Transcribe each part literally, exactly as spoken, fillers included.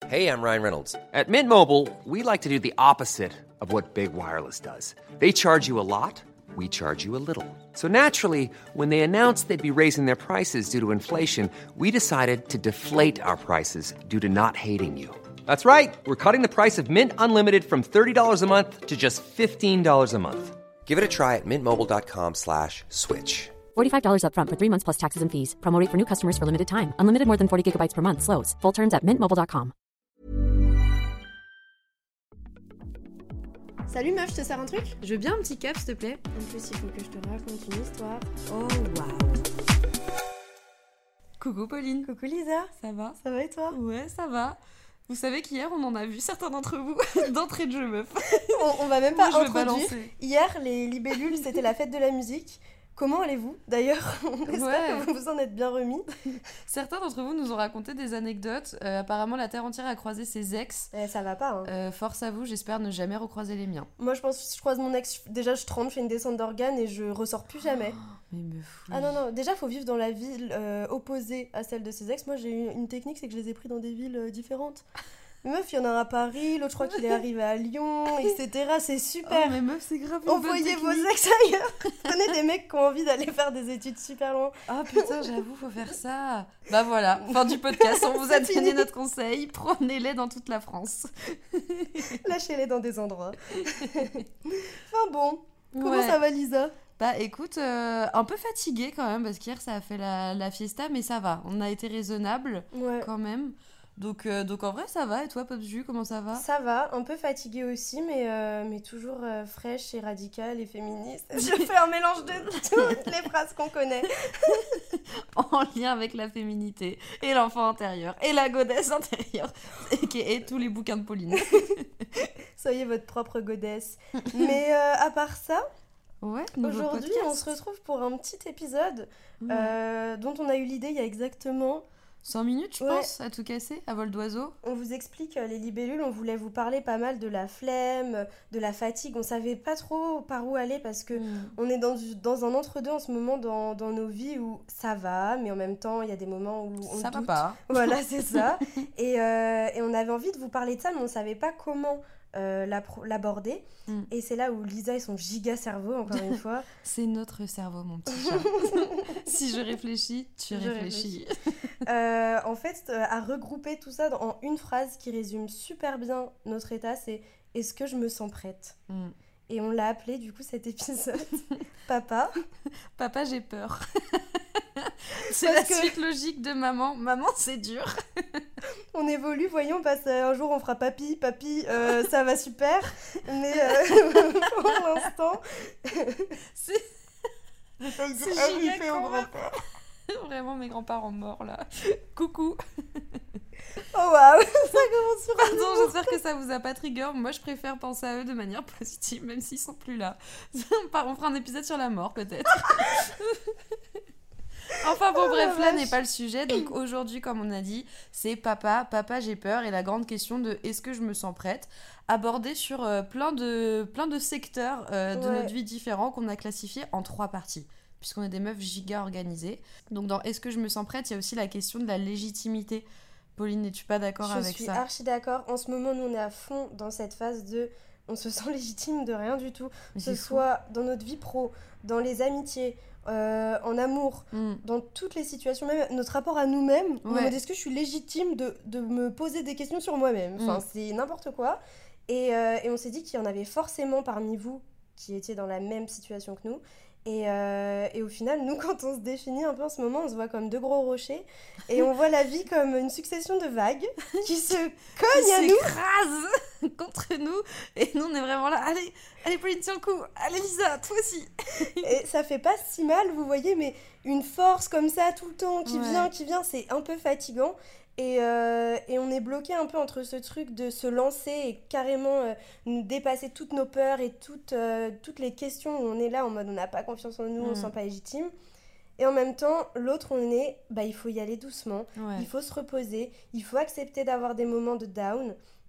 Hey, I'm Ryan Reynolds. At Mint Mobile, we like to do the opposite of what Big Wireless does. They charge you a lot, we charge you a little. So naturally, when they announced they'd be raising their prices due to inflation, we decided to deflate our prices due to not hating you. That's right. We're cutting the price of Mint Unlimited from thirty dollars a month to just fifteen dollars a month. Give it a try at mintmobile.com slash switch. forty-five dollars up front for three months plus taxes and fees. Promo rate for new customers for limited time. Unlimited more than forty gigabytes per month. Slows full terms at mint mobile dot com. Salut meuf, je te sers un truc ? Je veux bien un petit cap, s'il te plaît. En plus, il faut que je te raconte une histoire. Oh, waouh. Coucou Pauline. Coucou Lisa. Ça va ? Ça va et toi ? Ouais, ça va. Vous savez qu'hier, on en a vu certains d'entre vous d'entrée de jeu, meuf. on, on va même pas Moi, je vais introduire. balancer. Hier, les libellules, c'était la fête de la musique. Comment allez-vous ? D'ailleurs, on espère Ouais. que vous vous en êtes bien remis. Certains d'entre vous nous ont raconté des anecdotes. Euh, apparemment, la Terre entière a croisé ses ex. Eh, ça va pas, hein. Euh, force à vous, j'espère ne jamais recroiser les miens. Moi, je pense que je croise mon ex, déjà je tremble, je fais une descente d'organes et je ressors plus jamais. Mais meuf, oui. Ah non, non, déjà, faut vivre dans la ville euh, opposée à celle de ses ex. Moi, j'ai eu une technique, c'est que je les ai pris dans des villes euh, différentes. Meuf, il y en a un à Paris, l'autre, je crois qu'il est arrivé à Lyon, et cetera. C'est super. Oh, mais meuf, c'est grave une bonne Envoyez vos technique. ex ailleurs. Prenez des mecs qui ont envie d'aller faire des études super loin. Ah putain, j'avoue, faut faire ça. Bah voilà, fin du podcast, on vous a C'est donné fini. notre conseil. Prenez-les dans toute la France. Lâchez-les dans des endroits. Enfin bon, comment Ouais. ça va Lisa ? Bah écoute, euh, un peu fatiguée quand même, parce qu'hier ça a fait la, la fiesta, mais ça va. On a été raisonnable Ouais. quand même. Donc, euh, donc en vrai, ça va. Et toi, Popju, comment ça va ? Ça va, un peu fatiguée aussi, mais, euh, mais toujours euh, fraîche et radicale et féministe. Je fais un mélange de toutes les phrases qu'on connaît. En lien avec la féminité, et l'enfant intérieur, et la godesse intérieure, et, et tous les bouquins de Pauline. Soyez votre propre godesse. Mais euh, à part ça, Ouais, nouveau aujourd'hui, podcast. on se retrouve pour un petit épisode Ouais. euh, dont on a eu l'idée il y a exactement... cent minutes, je Ouais. pense, à tout casser, à vol d'oiseau. On vous explique euh, les libellules, on voulait vous parler pas mal de la flemme, de la fatigue. On savait pas trop par où aller parce que Mm. on est dans, du- dans un entre-deux en ce moment dans, dans nos vies où ça va, mais en même temps, il y a des moments où on Ça va doute. pas. Voilà, c'est ça. Et, euh, et on avait envie de vous parler de ça, mais on savait pas comment euh, l'appro- l'aborder. Mm. Et c'est là où Lisa et son giga cerveau, encore une fois, C'est notre cerveau, mon petit chat. Si je réfléchis, tu Je réfléchis. euh, en fait, euh, a regroupé tout ça dans- en une phrase qui résume super bien notre état, c'est « Est-ce que je me sens prête ?» Mm. Et on l'a appelé du coup cet épisode Papa. Papa, j'ai peur. C'est Parce la que- suite logique de maman. Maman, c'est dur. On évolue, voyons, on passe euh, un jour on fera papy, papy, euh, ça va super. Mais euh, pour l'instant, C'est j'ai failli dire C'est ah oui, giga fais au con. grand-père. vraiment mes grands-parents morts, là. Coucou. Oh waouh, ça commence sur un Pardon, humour. j'espère que ça vous a pas trigger. Moi, je préfère penser à eux de manière positive, même s'ils sont plus là. On part- on fera un épisode sur la mort, peut-être. Enfin bon, Oh, bref, la là vache. n'est pas le sujet. Donc aujourd'hui, comme on a dit, c'est papa, papa j'ai peur et la grande question de est-ce que je me sens prête, abordée sur euh, plein, de, plein de secteurs euh, de Ouais. notre vie différents qu'on a classifiés en trois parties, puisqu'on est des meufs giga organisées. Donc dans est-ce que je me sens prête, il y a aussi la question de la légitimité. Pauline, n'es-tu pas d'accord Je avec suis ça ? archi d'accord. En ce moment, nous on est à fond dans cette phase de on se sent légitime de rien du tout, Mais que ce c'est fou. soit dans notre vie pro, dans les amitiés, euh, en amour, Mm. dans toutes les situations, même notre rapport à nous-mêmes. On Ouais. me demande, est-ce que je suis légitime de, de me poser des questions sur moi-même ? Enfin, Mm. c'est n'importe quoi. Et, euh, et on s'est dit qu'il y en avait forcément parmi vous qui étiez dans la même situation que nous. Et, euh, et au final, nous, quand on se définit un peu en ce moment, on se voit comme deux gros rochers. Et on voit la vie comme une succession de vagues qui se cognent à Qui nous. s'écrase contre nous et nous on est vraiment là, allez, allez Pauline tiens le coup, allez Lisa, toi aussi. Et ça fait pas si mal, vous voyez, mais une force comme ça tout le temps qui Ouais. vient, qui vient, c'est un peu fatigant. Et, euh, et on est bloqué un peu entre ce truc de se lancer et carrément euh, nous dépasser toutes nos peurs et toutes, euh, toutes les questions où on est là en mode on n'a pas confiance en nous, on Mm. se sent pas légitime. Et en même temps, l'autre, on est, bah, il faut y aller doucement, Ouais. il faut se reposer, il faut accepter d'avoir des moments de down.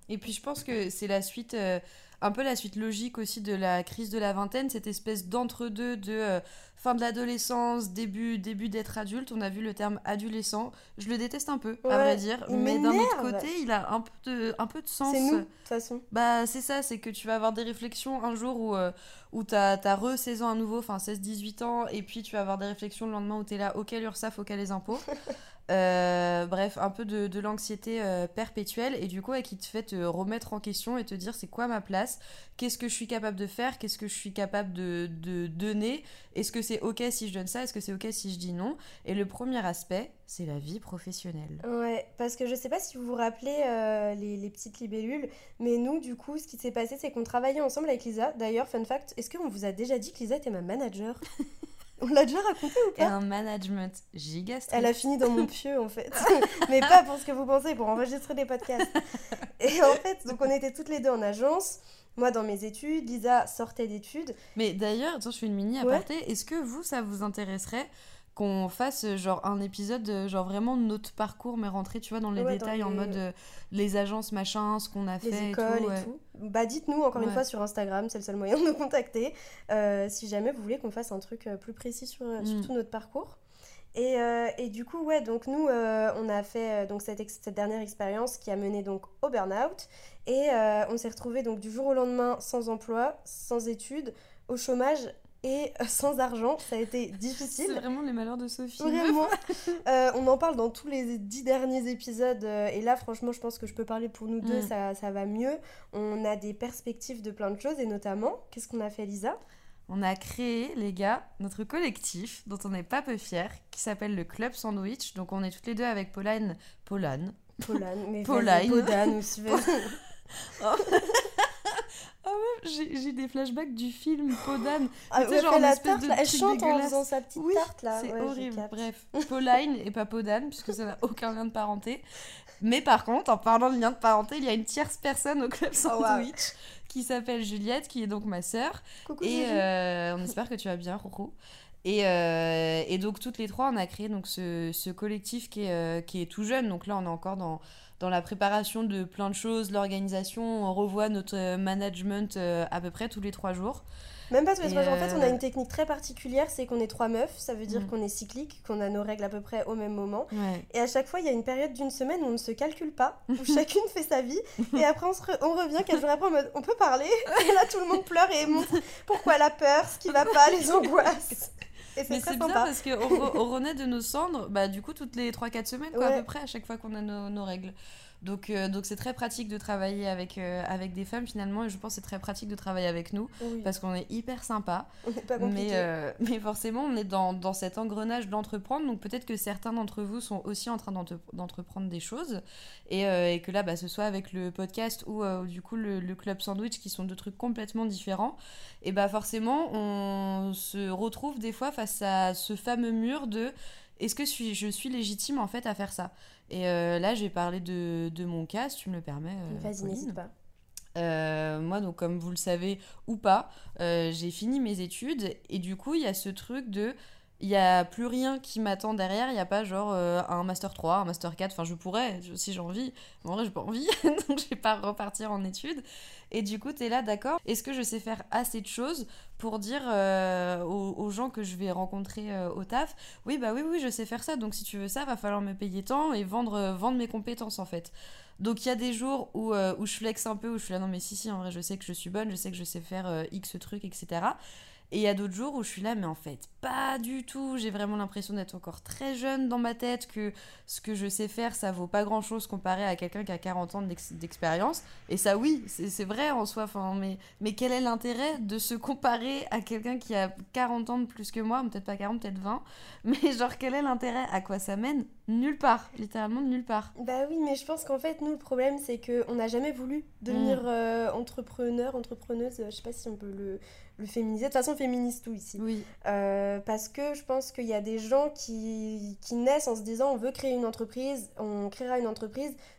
Et puis je pense que c'est la suite, euh, un peu la suite logique aussi de la crise de la vingtaine, cette espèce d'entre-deux de euh, fin de l'adolescence, début, début d'être adulte. On a vu le terme adolescent. Je le déteste un peu, Ouais, à vrai dire. il Mais d'un autre m'énerve. côté, il a un peu de, un peu de sens. C'est nous, de toute façon. Bah, c'est ça, c'est que tu vas avoir des réflexions un jour où, euh, où t'as, t'as re-seize ans à nouveau, enfin seize dix-huit ans, et puis tu vas avoir des réflexions le lendemain où t'es là, ok l'URSSAF, ok les impôts. Euh, bref, un peu de, de l'anxiété euh, perpétuelle, et du coup, ouais, qui te fait te remettre en question et te dire c'est quoi ma place, qu'est-ce que je suis capable de faire, qu'est-ce que je suis capable de, de donner, est-ce que c'est ok si je donne ça, est-ce que c'est ok si je dis non. Et le premier aspect, c'est la vie professionnelle. Ouais, parce que je sais pas si vous vous rappelez euh, les, les petites libellules, mais nous, du coup, ce qui s'est passé, c'est qu'on travaillait ensemble avec Lisa. D'ailleurs, fun fact, est-ce qu'on vous a déjà dit que Lisa était ma manager? On l'a déjà raconté ou Et pas? un management giga strict. Elle a fini dans mon pieu, en fait. Mais pas pour ce que vous pensez, pour enregistrer des podcasts. Et en fait, donc on était toutes les deux en agence. Moi, dans mes études, Lisa sortait d'études. Mais d'ailleurs, attends, je fais une mini Ouais. aparté. Est-ce que vous, ça vous intéresserait qu'on fasse euh, genre un épisode, euh, genre vraiment de notre parcours, mais rentrer, tu vois, dans les Ouais, dans détails en les- mode euh, les agences, machin, ce qu'on a Les fait écoles et tout. et ouais. tout. Bah dites-nous encore une Ouais. fois sur Instagram, c'est le seul moyen de nous contacter, euh, si jamais vous voulez qu'on fasse un truc euh, plus précis sur, euh, sur Mm. tout notre parcours. Et, euh, et du coup, ouais, donc nous, euh, on a fait euh, donc cette, ex- cette dernière expérience qui a mené donc au burn-out. Et euh, on s'est retrouvés donc du jour au lendemain sans emploi, sans études, au chômage et euh, sans argent. Ça a été C'est difficile. vraiment les malheurs de Sophie. Vraiment. Euh, on en parle dans tous les dix derniers épisodes. euh, et là, franchement, je pense que je peux parler pour nous deux. Mm. Ça, ça va mieux. On a des perspectives de plein de choses. Et notamment, qu'est-ce qu'on a fait, Lisa? On a créé, les gars, notre collectif, dont on n'est pas peu fiers, qui s'appelle le Club Sandwich. Donc on est toutes les deux avec Pauline. Pauline. Pauline. Mais Pauline. vas-y, Podane aussi. Vas-y. Ah ouais, j'ai, j'ai des flashbacks du film Podane. Ah, Tu sais, ouais, genre fait une la espèce tarte, de là. Elle truc chante en dégueulasse. faisant sa petite Oui, tarte, là. c'est Ouais, je horrible. capte. Bref, Pauline et pas Podane, puisque ça n'a aucun lien de parenté. Mais par contre, en parlant de lien de parenté, il y a une tierce personne au Club Oh, wow. Sandwich qui s'appelle Juliette, qui est donc ma sœur. Coucou, Et Juju. euh, on espère que tu vas bien, Rourou. Et, euh, et donc, toutes les trois, on a créé donc, ce, ce collectif qui est, euh, qui est tout jeune. Donc là, on est encore dans, dans la préparation de plein de choses, l'organisation. On revoit notre euh, management euh, à peu près tous les trois jours. Même pas tous les Et trois jours. En fait, on a euh, une technique très particulière, c'est qu'on est trois meufs. Ça veut dire Mm. qu'on est cyclique, qu'on a nos règles à peu près au même moment. Ouais. Et à chaque fois, il y a une période d'une semaine où on ne se calcule pas, où chacune fait sa vie. Et après, on, se re- on revient quelques jours après en mode on peut parler. Et là, tout le monde pleure et montre pourquoi elle a peur, ce qui va pas, les angoisses. Et c'est Mais très c'est bien sympa. parce qu'on re- on renaît de nos cendres, bah, du coup, toutes les trois quatre semaines, quoi, à Ouais. peu près, à chaque fois qu'on a nos, nos règles. Donc, euh, donc c'est très pratique de travailler avec, euh, avec des femmes, finalement, et je pense que c'est très pratique de travailler avec nous, Oui, parce qu'on est hyper sympa. on n'est pas compliqué. Mais, euh, mais forcément, on est dans, dans cet engrenage d'entreprendre. Donc peut-être que certains d'entre vous sont aussi en train d'entre- d'entreprendre des choses. Et, euh, et que là, bah, ce soit avec le podcast ou euh, du coup le, le Club Sandwich, qui sont deux trucs complètement différents. Et bah forcément, on se retrouve des fois face à ce fameux mur de est-ce que je suis, je suis légitime en fait à faire ça? Et euh, là, je vais parler de, de mon cas, si tu me le permets. euh, Vas-y, Pauline. n'hésite pas. Euh, moi, donc, comme vous le savez ou pas, euh, j'ai fini mes études et du coup, il y a ce truc de. Il n'y a plus rien qui m'attend derrière, il n'y a pas genre euh, un master trois, un master quatre, enfin je pourrais je- si j'ai envie, mais en vrai j'ai pas envie, donc je vais pas repartir en études. Et du coup, tu es là, d'accord, est-ce que je sais faire assez de choses pour dire euh, aux, aux gens que je vais rencontrer euh, au taf, oui bah oui, oui, je sais faire ça, donc si tu veux ça, va falloir me payer tant et vendre, euh, vendre mes compétences en fait. Donc il y a des jours où, euh, où je flex un peu, où je suis là, non mais si, si, en vrai je sais que je suis bonne, je sais que je sais faire euh, X trucs, et cetera. Et il y a d'autres jours où je suis là, mais en fait, pas du tout. J'ai vraiment l'impression d'être encore très jeune dans ma tête, que ce que je sais faire, ça vaut pas grand-chose comparé à quelqu'un qui a quarante ans d'ex- d'expérience. Et ça, oui, c'est c'est vrai en soi. Enfin, mais, mais quel est l'intérêt de se comparer à quelqu'un qui a quarante ans de plus que moi? Peut-être pas quarante, peut-être vingt. Mais genre, quel est l'intérêt? À quoi ça mène? Nulle part. Littéralement nulle part. Bah oui, mais je pense qu'en fait, nous, le problème, c'est qu'on n'a jamais voulu devenir Mm. euh, entrepreneur, entrepreneuse. euh, Je sais pas si on peut le, le féminiser. De toute façon, féministe tout ici. Oui. Euh, parce que je pense qu'il y a des gens qui, qui naissent en se disant on veut créer une entreprise, on créera une entreprise.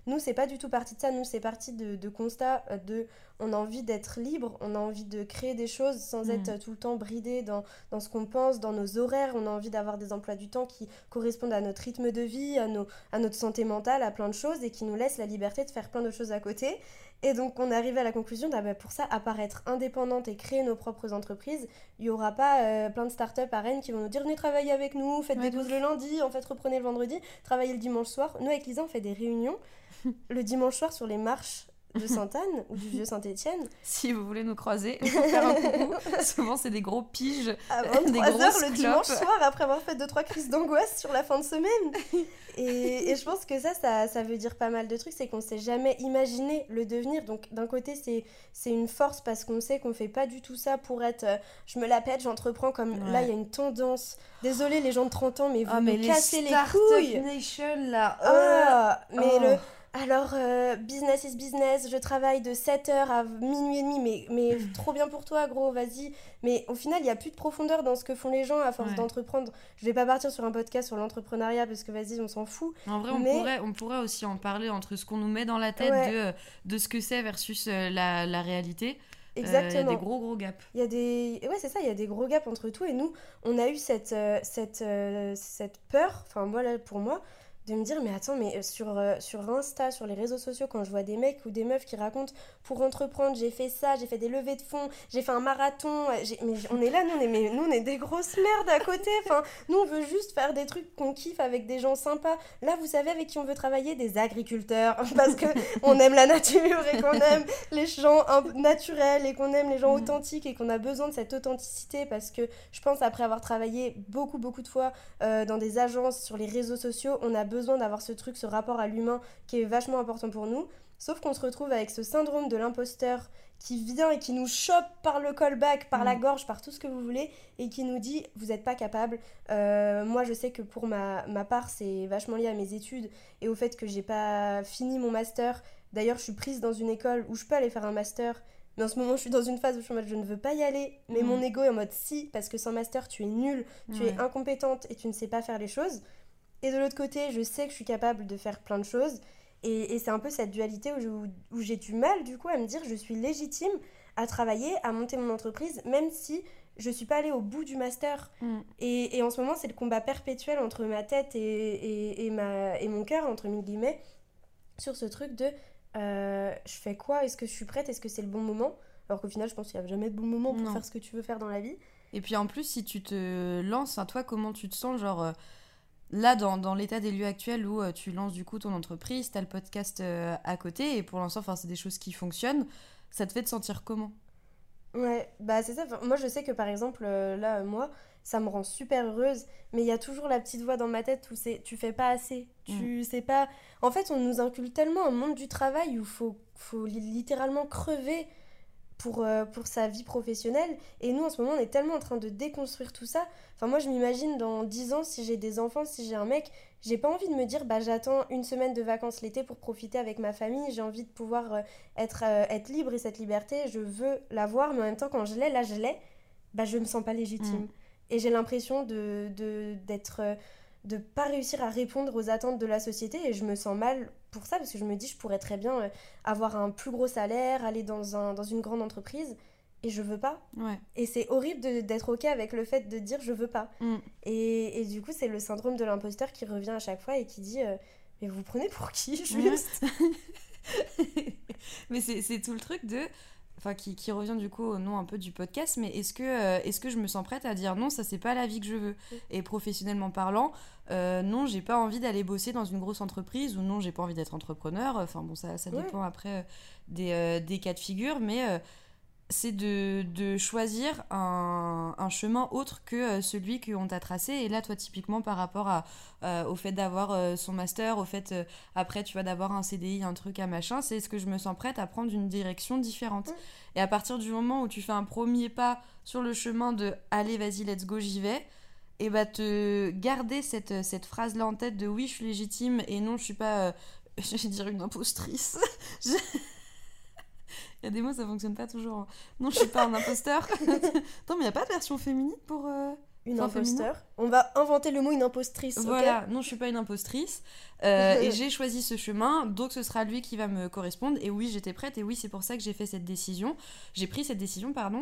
Nous, c'est pas du tout parti de ça. Nous, c'est parti de, de constat de... On a envie d'être libre, on a envie de créer des choses sans mmh. être tout le temps bridé dans, dans ce qu'on pense, dans nos horaires. On a envie d'avoir des emplois du temps qui correspondent à notre rythme de vie, à, nos, à notre santé mentale, à plein de choses et qui nous laissent la liberté de faire plein de choses à côté. Et donc, on est arrivé à la conclusion, ah bah pour ça, à part être indépendante et créer nos propres entreprises, il n'y aura pas euh, plein de startups à Rennes qui vont nous dire « Venez travailler avec nous, faites ouais, des pauses le lundi, en fait, reprenez le vendredi, travaillez le dimanche soir. » Nous, avec Lisa, on fait des réunions le dimanche soir sur les marches de Sainte-Anne ou du Vieux-Saint-Étienne. Si vous voulez nous croiser, pour faire un coucou. Souvent, c'est des gros piges, à vingt-trois heures le dimanche soir, après avoir fait deux trois crises d'angoisse sur la fin de semaine. Et, et je pense que ça, ça, ça veut dire pas mal de trucs, c'est qu'on ne s'est jamais imaginé le devenir. Donc, d'un côté, c'est, c'est une force parce qu'on sait qu'on ne fait pas du tout ça pour être euh, je me la pète, j'entreprends comme ouais. Là, il y a une tendance. Désolée, les gens de trente ans, mais vous oh, me mais cassez les, les couilles. Nation, là. Ah, oh. Mais oh. le... Alors, euh, business is business, je travaille de sept heures à minuit et demi, mais, mais trop bien pour toi, gros, vas-y. Mais au final, il n'y a plus de profondeur dans ce que font les gens à force ouais. d'entreprendre. Je ne vais pas partir sur un podcast sur l'entrepreneuriat parce que, vas-y, on s'en fout. En vrai, on, mais... pourrait, on pourrait aussi en parler entre ce qu'on nous met dans la tête ouais. de, de ce que c'est versus la, la réalité. Exactement. Il euh, y a des gros, gros gaps. Il y a des... Ouais, c'est ça, il y a des gros gaps entre tout. Et nous, on a eu cette, euh, cette, euh, cette peur, enfin, moi, là, pour moi, de me dire mais attends mais sur, euh, sur Insta, sur les réseaux sociaux, quand je vois des mecs ou des meufs qui racontent pour entreprendre j'ai fait ça, j'ai fait des levées de fonds, j'ai fait un marathon, j'ai... mais on est là, nous on est, mais, nous on est des grosses merdes à côté, enfin nous on veut juste faire des trucs qu'on kiffe avec des gens sympas. Là vous savez avec qui on veut travailler? Des agriculteurs, parce qu'on aime la nature et qu'on aime les gens naturels et qu'on aime les gens mmh. authentiques et qu'on a besoin de cette authenticité, parce que je pense après avoir travaillé beaucoup beaucoup de fois euh, dans des agences, sur les réseaux sociaux, on a besoin besoin d'avoir ce truc, ce rapport à l'humain qui est vachement important pour nous, sauf qu'on se retrouve avec ce syndrome de l'imposteur qui vient et qui nous chope par le callback, par mmh. la gorge, par tout ce que vous voulez, et qui nous dit vous n'êtes pas capable. Euh, moi je sais que pour ma, ma part c'est vachement lié à mes études et au fait que j'ai pas fini mon master. D'ailleurs je suis prise dans une école où je peux aller faire un master, mais en ce moment je suis dans une phase où je suis en mode je ne veux pas y aller, mais mmh. mon ego est en mode si, parce que sans master tu es nulle, tu ouais. es incompétente et tu ne sais pas faire les choses. Et de l'autre côté, je sais que je suis capable de faire plein de choses. Et, et c'est un peu cette dualité où, je, où j'ai du mal, du coup, à me dire je suis légitime à travailler, à monter mon entreprise, même si je ne suis pas allée au bout du master. Mm. Et, et en ce moment, c'est le combat perpétuel entre ma tête et, et, et, ma, et mon cœur, entre mille guillemets, sur ce truc de euh, je fais quoi? Est-ce que je suis prête? Est-ce que c'est le bon moment? Alors qu'au final, je pense qu'il n'y a jamais de bon moment pour non. faire ce que tu veux faire dans la vie. Et puis en plus, si tu te lances, hein, toi, comment tu te sens, genre... Euh... Là, dans, dans l'état des lieux actuels où euh, tu lances du coup ton entreprise, t'as le podcast euh, à côté, et pour l'instant, c'est des choses qui fonctionnent, ça te fait te sentir comment? Ouais, bah c'est ça. Moi, je sais que par exemple, euh, là, moi, ça me rend super heureuse, mais il y a toujours la petite voix dans ma tête où c'est tu fais pas assez, tu mmh. sais pas... En fait, on nous inculque tellement un monde du travail où il faut, faut littéralement crever pour, euh, pour sa vie professionnelle, et nous en ce moment on est tellement en train de déconstruire tout ça. Enfin moi je m'imagine dans dix ans, si j'ai des enfants, si j'ai un mec, j'ai pas envie de me dire bah j'attends une semaine de vacances l'été pour profiter avec ma famille, j'ai envie de pouvoir euh, être, euh, être libre, et cette liberté je veux l'avoir, mais en même temps quand je l'ai, là je l'ai, bah je me sens pas légitime. Mmh. Et j'ai l'impression de, de, d'être... Euh, de pas réussir à répondre aux attentes de la société, et je me sens mal pour ça parce que je me dis je pourrais très bien euh, avoir un plus gros salaire, aller dans, un, dans une grande entreprise, et je veux pas. Ouais. Et c'est horrible de, d'être ok avec le fait de dire je veux pas. Mm. Et, et du coup c'est le syndrome de l'imposteur qui revient à chaque fois et qui dit euh, mais vous prenez pour qui juste? Mais c'est, c'est tout le truc de... Enfin, qui, qui revient du coup au nom un peu du podcast, mais est-ce que, euh, est-ce que je me sens prête à dire non, ça c'est pas la vie que je veux? Et professionnellement parlant, euh, non, j'ai pas envie d'aller bosser dans une grosse entreprise, ou non, j'ai pas envie d'être entrepreneur. Enfin bon, ça, ça dépend ouais. après euh, des, euh, des cas de figure, mais euh, c'est de, de choisir un, un chemin autre que euh, celui qu'on t'a tracé. Et là, toi, typiquement, par rapport à, euh, au fait d'avoir euh, son master, au fait, euh, après, tu vois, d'avoir un C D I, un truc, un machin, c'est ce que je me sens prête à prendre une direction différente. Mmh. Et à partir du moment où tu fais un premier pas sur le chemin de « allez, vas-y, let's go, j'y vais », et bah te garder cette, cette phrase-là en tête de « oui, je suis légitime » et « non, je suis pas, euh, je vais dire une impostrice ». je... Il y a des mots, ça fonctionne pas toujours. Non, je suis pas un imposteur. Attends, mais il n'y a pas de version féminine pour... Euh... une Enfin, imposteur. féminin. On va inventer le mot une impostrice, Voilà, ok. non, je suis pas une impostrice. Euh, et j'ai choisi ce chemin, donc ce sera lui qui va me correspondre. Et oui, j'étais prête, et oui, c'est pour ça que j'ai fait cette décision. J'ai pris cette décision, pardon.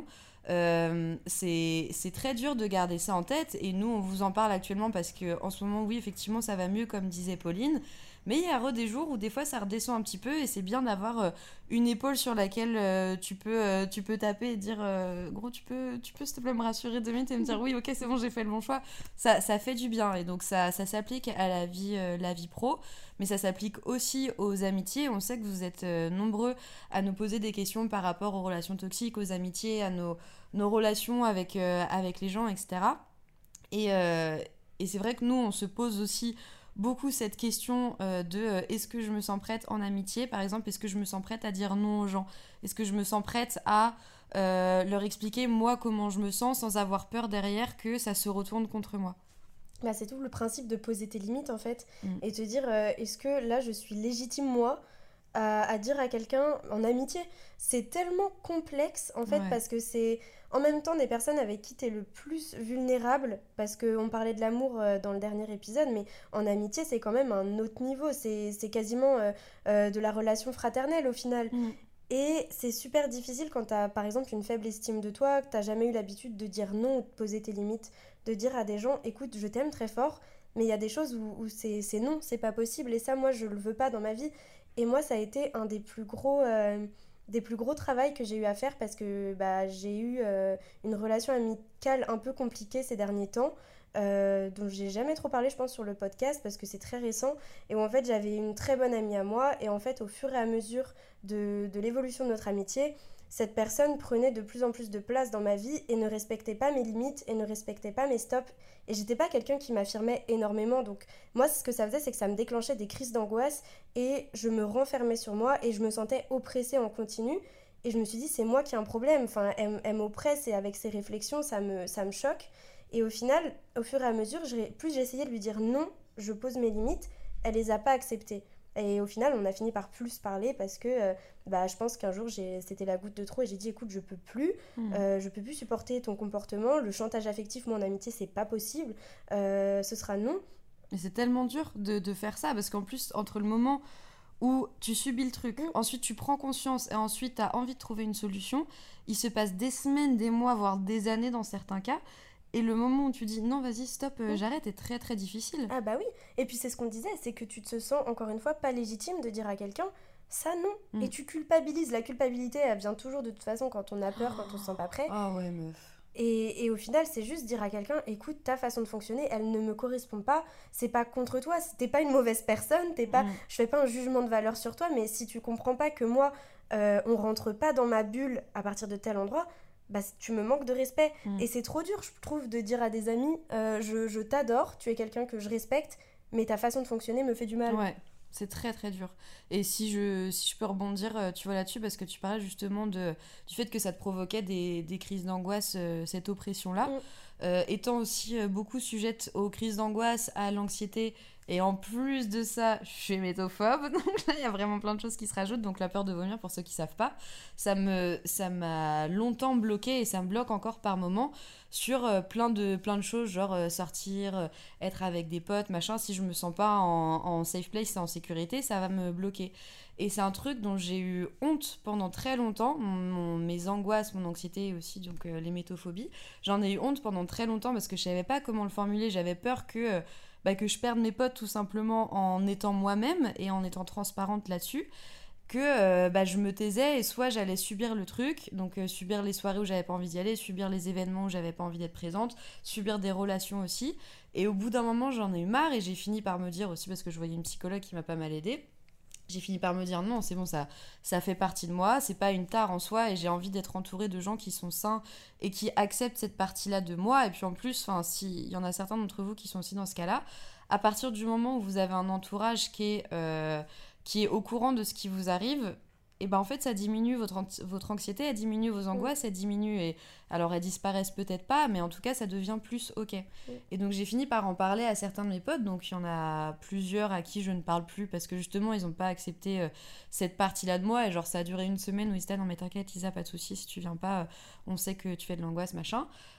Euh, c'est, c'est très dur de garder ça en tête, et nous, on vous en parle actuellement parce qu'en ce moment, oui, effectivement, ça va mieux, comme disait Pauline. Mais il y a des jours où des fois ça redescend un petit peu et c'est bien d'avoir euh, une épaule sur laquelle euh, tu, peux, euh, tu peux taper et dire euh, gros, tu peux, tu peux s'il te plaît me rassurer deux minutes et me dire oui, ok, c'est bon, j'ai fait le bon choix. Ça, ça fait du bien et donc ça, ça s'applique à la vie, euh, la vie pro, mais ça s'applique aussi aux amitiés. On sait que vous êtes euh, nombreux à nous poser des questions par rapport aux relations toxiques, aux amitiés, à nos, nos relations avec, euh, avec les gens, et cetera. Et, euh, et c'est vrai que nous, on se pose aussi beaucoup cette question euh, de euh, est-ce que je me sens prête en amitié, par exemple, est-ce que je me sens prête à dire non aux gens, est-ce que je me sens prête à euh, leur expliquer moi comment je me sens sans avoir peur derrière que ça se retourne contre moi. Bah, c'est tout le principe de poser tes limites en fait Mm. et te dire euh, est-ce que là je suis légitime moi à, à dire à quelqu'un en amitié. C'est tellement complexe en fait Ouais. parce que c'est en même temps des personnes avec qui t'es le plus vulnérable parce qu'on parlait de l'amour euh, dans le dernier épisode mais en amitié c'est quand même un autre niveau, c'est, c'est quasiment euh, euh, de la relation fraternelle au final. Mm. Et c'est super difficile quand t'as par exemple une faible estime de toi, que t'as jamais eu l'habitude de dire non ou de poser tes limites, de dire à des gens écoute je t'aime très fort mais il y a des choses où, où c'est, c'est non, c'est pas possible et ça moi je le veux pas dans ma vie. Et moi ça a été un des plus gros, euh, des plus gros travails que j'ai eu à faire parce que bah, j'ai eu euh, une relation amicale un peu compliquée ces derniers temps. Euh, dont j'ai jamais trop parlé je pense sur le podcast parce que c'est très récent et où en fait j'avais une très bonne amie à moi et en fait au fur et à mesure de, de l'évolution de notre amitié, cette personne prenait de plus en plus de place dans ma vie et ne respectait pas mes limites et ne respectait pas mes stops. Et j'étais pas quelqu'un qui m'affirmait énormément. Donc moi, ce que ça faisait, c'est que ça me déclenchait des crises d'angoisse et je me renfermais sur moi et je me sentais oppressée en continu. Et je me suis dit, c'est moi qui ai un problème. Enfin, elle, elle m'oppresse et avec ses réflexions, ça me, ça me choque. Et au final, au fur et à mesure, j'ai, plus j'ai essayé de lui dire non, je pose mes limites, elle les a pas acceptées. Et au final, on a fini par plus parler parce que euh, bah, je pense qu'un jour, j'ai... c'était la goutte de trop et j'ai dit écoute, je peux plus, Mm. euh, je peux plus supporter ton comportement, le chantage affectif, mon amitié, c'est pas possible, euh, ce sera non. Et c'est tellement dur de, de faire ça parce qu'en plus, entre le moment où tu subis le truc, Mm. ensuite tu prends conscience et ensuite tu as envie de trouver une solution, il se passe des semaines, des mois, voire des années dans certains cas. Et le moment où tu dis non, vas-y, stop, euh, Mm. j'arrête, est très très difficile. Ah bah oui, et puis c'est ce qu'on disait, c'est que tu te sens encore une fois pas légitime de dire à quelqu'un ça non, Mm. et tu culpabilises. La culpabilité, elle vient toujours de toute façon quand on a peur, quand on se sent pas prêt. Ah ouais, meuf. Et, et au final, c'est juste dire à quelqu'un écoute, ta façon de fonctionner, elle ne me correspond pas, c'est pas contre toi, t'es pas une mauvaise personne, t'es pas, Mm. je fais pas un jugement de valeur sur toi, mais si tu comprends pas que moi, euh, on rentre pas dans ma bulle à partir de tel endroit, bah tu me manques de respect. Mm. Et c'est trop dur, je trouve, de dire à des amis euh, je, je t'adore, tu es quelqu'un que je respecte, mais ta façon de fonctionner me fait du mal. Ouais, c'est très très dur. Et si je, si je peux rebondir, euh, tu vois, là-dessus, parce que tu parlais justement de, du fait que ça te provoquait des, des crises d'angoisse, euh, cette oppression-là, Mm. euh, étant aussi euh, beaucoup sujette aux crises d'angoisse, à l'anxiété, et en plus de ça, je suis hémétophobe, donc là, il y a vraiment plein de choses qui se rajoutent, donc la peur de vomir, pour ceux qui savent pas, ça me, ça m'a longtemps bloqué et ça me bloque encore par moments sur euh, plein de, plein de choses, genre euh, sortir, euh, être avec des potes, machin. Si je me sens pas en, en safe place et en sécurité, ça va me bloquer. Et c'est un truc dont j'ai eu honte pendant très longtemps, mon, mon- mes angoisses, mon anxiété aussi, donc euh, l'hémétophobie. J'en ai eu honte pendant très longtemps parce que je savais pas comment le formuler. J'avais peur que, euh, bah, que je perde mes potes tout simplement en étant moi-même et en étant transparente là-dessus. Que euh, bah, je me taisais et soit j'allais subir le truc, donc euh, subir les soirées où j'avais pas envie d'y aller, subir les événements où j'avais pas envie d'être présente, subir des relations aussi. Et au bout d'un moment, j'en ai eu marre et j'ai fini par me dire aussi, parce que je voyais une psychologue qui m'a pas mal aidée, j'ai fini par me dire non, c'est bon, ça, ça fait partie de moi, c'est pas une tare en soi et j'ai envie d'être entourée de gens qui sont sains et qui acceptent cette partie-là de moi. Et puis en plus, s'il y en a certains d'entre vous qui sont aussi dans ce cas-là, à partir du moment où vous avez un entourage qui est, euh, qui est au courant de ce qui vous arrive, et ben en fait ça diminue votre, an- votre anxiété, elle diminue vos angoisses, elle diminue et alors elles disparaissent peut-être pas, mais en tout cas ça devient plus ok. Et donc j'ai fini par en parler à certains de mes potes, donc il y en a plusieurs à qui je ne parle plus parce que justement ils n'ont pas accepté euh, cette partie-là de moi et genre ça a duré une semaine où ils étaient non mais t'inquiète Isa, pas de soucis, si tu viens pas, euh, on sait que tu fais de l'angoisse machin.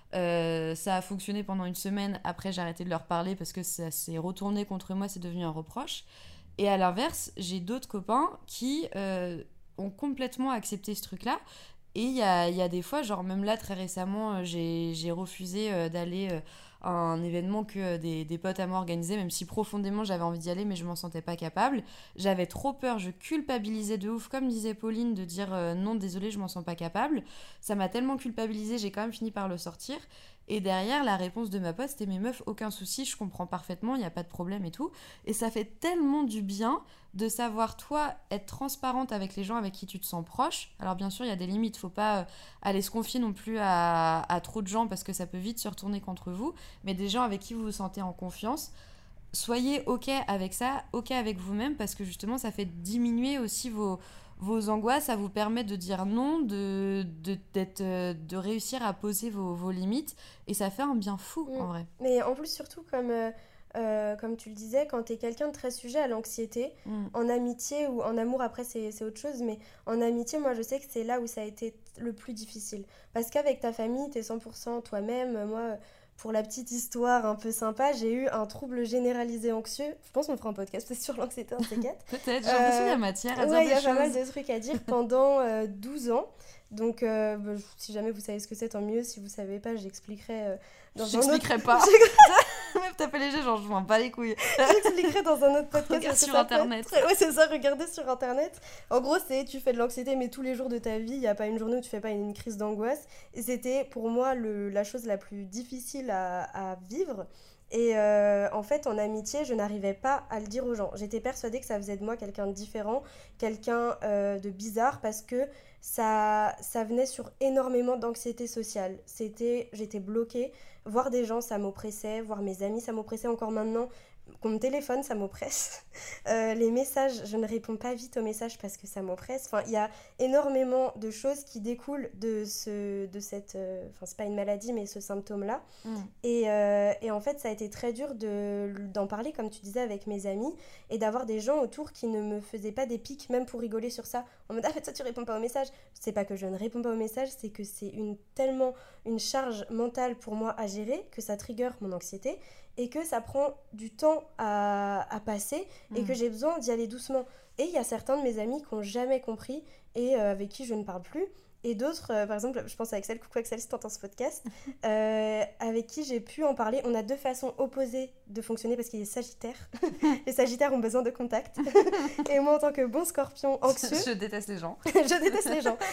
Euh, ça a fonctionné pendant une semaine. Après, j'ai arrêté de leur parler parce que ça s'est retourné contre moi, c'est devenu un reproche. Et à l'inverse, j'ai d'autres copains qui euh, ont complètement accepté ce truc-là. Et il y a, y a des fois, genre même là, très récemment, j'ai, j'ai refusé euh, d'aller euh, à un événement que euh, des, des potes à moi organisaient, même si profondément j'avais envie d'y aller, mais je m'en sentais pas capable. J'avais trop peur, je culpabilisais de ouf, comme disait Pauline, de dire euh, non, désolé, je m'en sens pas capable. Ça m'a tellement culpabilisée, j'ai quand même fini par le sortir. Et derrière, la réponse de ma pote, c'était mes meufs, aucun souci, je comprends parfaitement, il n'y a pas de problème et tout. Et ça fait tellement du bien de savoir, toi, être transparente avec les gens avec qui tu te sens proche. Alors bien sûr, il y a des limites, faut pas euh, aller se confier non plus à, à trop de gens parce que ça peut vite se retourner contre vous, mais des gens avec qui vous vous sentez en confiance. Soyez ok avec ça, ok avec vous-même, parce que justement, ça fait diminuer aussi vos... vos angoisses, ça vous permet de dire non, de, de, d'être, de réussir à poser vos, vos limites, et ça fait un bien fou, Mm. en vrai. Mais en plus, surtout, comme, euh, euh, comme tu le disais, quand t'es quelqu'un de très sujet à l'anxiété, Mm. en amitié ou en amour, après, c'est, c'est autre chose, mais en amitié, moi, je sais que c'est là où ça a été le plus difficile. Parce qu'avec ta famille, t'es cent pour cent toi-même. Moi, pour la petite histoire un peu sympa, j'ai eu un trouble généralisé anxieux. Je pense qu'on fera un podcast sur l'anxiété, un de ces quatre. Peut-être, j'ai l'impression qu'il y a Euh, matière à dire Ouais, il des y a choses. pas mal de trucs à dire pendant euh, douze ans. Donc, euh, bah, si jamais vous savez ce que c'est, tant mieux. Si vous savez pas, j'expliquerai euh, dans un autre... J'expliquerai pas. Même taper les jeux, genre je m'en bats les couilles. J'expliquerai dans un autre podcast. Regarde parce que sur ça peut Internet. être très- Ouais, c'est ça, regardez sur Internet. En gros, c'est tu fais de l'anxiété, mais tous les jours de ta vie, il n'y a pas une journée où tu fais pas une crise d'angoisse. Et c'était pour moi le, la chose la plus difficile à, à vivre. Et euh, en fait, en amitié, je n'arrivais pas à le dire aux gens. J'étais persuadée que ça faisait de moi quelqu'un de différent, quelqu'un euh, de bizarre, parce que ça, ça venait sur énormément d'anxiété sociale. C'était, j'étais bloquée. Voir des gens, ça m'oppressait. Voir mes amis, ça m'oppressait encore maintenant. Qu'on me téléphone, ça m'oppresse. Euh, les messages, je ne réponds pas vite aux messages parce que ça m'oppresse. Enfin, il y a énormément de choses qui découlent de, ce, de cette... euh, Enfin, c'est pas une maladie, mais ce symptôme-là. Mm. Et, euh, et en fait, ça a été très dur de, d'en parler, comme tu disais, avec mes amis, et d'avoir des gens autour qui ne me faisaient pas des pics, même pour rigoler sur ça. En mode, ah, mais toi, tu réponds pas aux messages. C'est pas que je ne réponds pas aux messages, c'est que c'est une, tellement une charge mentale pour moi à gérer que ça trigger mon anxiété et que ça prend du temps à, à passer et Mm. que j'ai besoin d'y aller doucement. Et il y a certains de mes amis qui n'ont jamais compris et euh, avec qui je ne parle plus. Et d'autres, euh, par exemple, je pense à Axel, coucou Axel si t'entends ce podcast, euh, avec qui j'ai pu en parler. On a deux façons opposées de fonctionner parce qu'il est sagittaire. Les sagittaires ont besoin de contact. Et moi, en tant que bon scorpion anxieux, Je déteste les gens. je déteste les gens.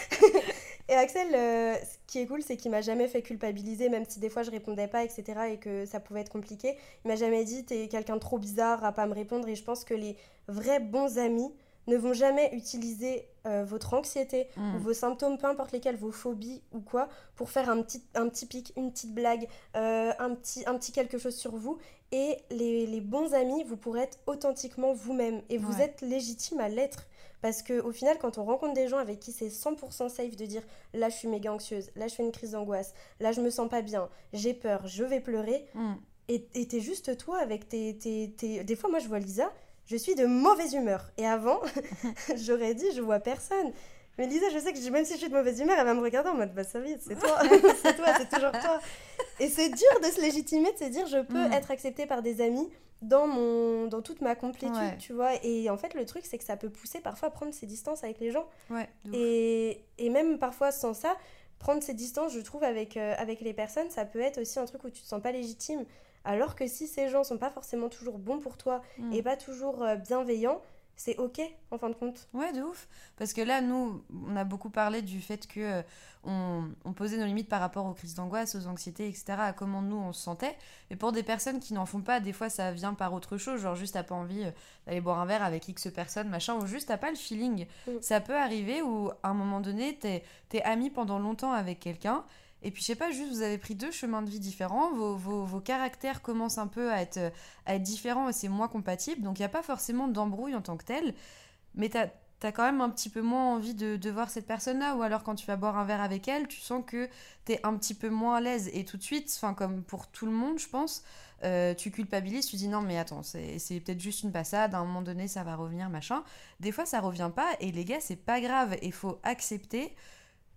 Et Axel, euh, ce qui est cool, c'est qu'il m'a jamais fait culpabiliser, même si des fois je répondais pas, et cetera, et que ça pouvait être compliqué. Il m'a jamais dit, t'es quelqu'un de trop bizarre à pas me répondre. Et je pense que les vrais bons amis ne vont jamais utiliser euh, votre anxiété Mm. ou vos symptômes, peu importe lesquels, vos phobies ou quoi, pour faire un petit, un petit pic, une petite blague, euh, un, petit, un petit quelque chose sur vous. Et les, les bons amis, vous pourrez être authentiquement vous-même. Et vous Ouais. êtes légitime à l'être. Parce qu'au final, quand on rencontre des gens avec qui c'est cent pour cent safe de dire « là, je suis méga anxieuse, là, je fais une crise d'angoisse, là, je me sens pas bien, j'ai peur, je vais pleurer Mm. », et et t'es juste toi avec tes, tes, tes... Des fois, moi, je vois Lisa, je suis de mauvaise humeur. Et avant, j'aurais dit « je vois personne ». Mais Lisa, je sais que même si je suis de mauvaise humeur, elle va me regarder en mode « bah ça va, c'est toi, c'est toi, c'est toujours toi ». Et c'est dur de se légitimer, de se dire « je peux Mm. être acceptée par des amis ». Dans, mon, dans toute ma complétude, Ouais. tu vois. Et en fait, le truc, c'est que ça peut pousser parfois à prendre ses distances avec les gens. Ouais, de ouf. Et, et même parfois, sans ça, prendre ses distances, je trouve, avec, euh, avec les personnes, ça peut être aussi un truc où tu te sens pas légitime. Alors que si ces gens sont pas forcément toujours bons pour toi Mm. et pas toujours euh, bienveillants, c'est ok, en fin de compte. Ouais, de ouf. Parce que là, nous, on a beaucoup parlé du fait que euh, on, on posait nos limites par rapport aux crises d'angoisse, aux anxiétés, et cetera, à comment nous, on se sentait. Et pour des personnes qui n'en font pas, des fois, ça vient par autre chose, genre juste t'as pas envie euh, d'aller boire un verre avec X personne, machin, ou juste t'as pas le feeling. Mm. Ça peut arriver où, à un moment donné, t'es, t'es ami pendant longtemps avec quelqu'un, et puis, je sais pas, juste, vous avez pris deux chemins de vie différents, vos, vos, vos caractères commencent un peu à être, à être différents et c'est moins compatible, donc il n'y a pas forcément d'embrouille en tant que telle, mais t'as, t'as quand même un petit peu moins envie de, de voir cette personne-là, ou alors quand tu vas boire un verre avec elle, tu sens que t'es un petit peu moins à l'aise, et tout de suite, enfin, comme pour tout le monde, je pense, euh, tu culpabilises, tu dis non, mais attends, c'est, c'est peut-être juste une passade, à un moment donné, ça va revenir, machin. Des fois, ça revient pas, et les gars, c'est pas grave, il faut accepter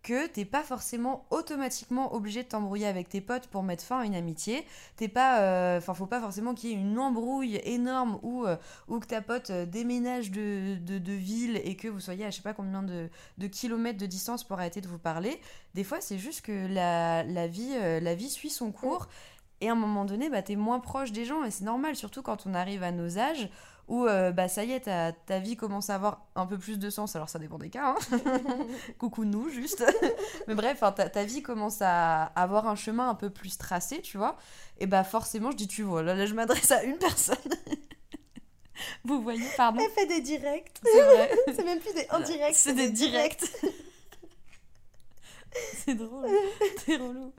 que t'es pas forcément automatiquement obligé de t'embrouiller avec tes potes pour mettre fin à une amitié. T'es pas, enfin, euh, faut pas forcément qu'il y ait une embrouille énorme ou, euh, ou que ta pote euh, déménage de, de, de ville et que vous soyez à je sais pas combien de, de kilomètres de distance pour arrêter de vous parler. Des fois, c'est juste que la, la, vie, euh, la vie suit son cours et à un moment donné, bah, t'es moins proche des gens et c'est normal, surtout quand on arrive à nos âges où euh, bah, ça y est, ta, ta vie commence à avoir un peu plus de sens. Alors ça dépend des cas, hein. Coucou nous, juste. Mais bref, hein, ta, ta vie commence à avoir un chemin un peu plus tracé, tu vois. Et bah forcément, je dis tu vois, là, là je m'adresse à une personne. Vous voyez, pardon. Elle fait des directs. C'est vrai. C'est même plus des indirects. C'est, c'est des, des directs. directs. C'est drôle. C'est relou.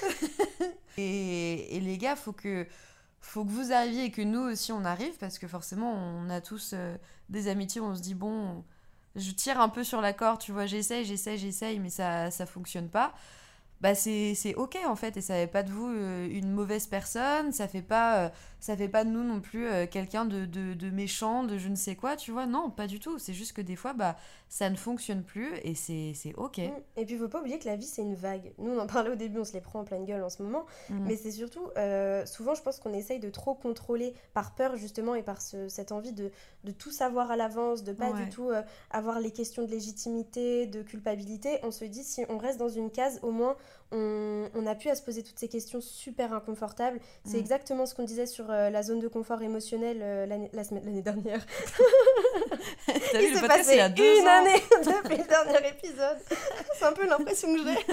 et, et les gars, faut que... faut que vous arriviez et que nous aussi on arrive, parce que forcément on a tous euh, des amitiés où on se dit bon, je tire un peu sur la corde, tu vois, j'essaye, j'essaye, j'essaye, mais ça, ça fonctionne pas. Bah c'est, c'est ok en fait, et ça fait pas de vous euh, une mauvaise personne, ça fait pas, euh, ça fait pas de nous non plus euh, quelqu'un de, de, de méchant, de je ne sais quoi, tu vois, non, pas du tout, c'est juste que des fois, bah, ça ne fonctionne plus, et c'est, c'est ok. Mmh. Et puis faut pas oublier que la vie c'est une vague, nous on en parlait au début, on se les prend en pleine gueule en ce moment, mmh. mais c'est surtout, euh, souvent je pense qu'on essaye de trop contrôler par peur justement, et par ce, cette envie de, de tout savoir à l'avance, de pas ouais. du tout euh, avoir les questions de légitimité, de culpabilité, on se dit si on reste dans une case, au moins on, on a pu à se poser toutes ces questions super inconfortables. C'est mmh. exactement ce qu'on disait sur euh, la zone de confort émotionnel euh, l'année, la semaine, l'année dernière. T'as il vu, s'est le passé il y a deux une ans. année depuis le dernier épisode. C'est un peu l'impression que j'ai.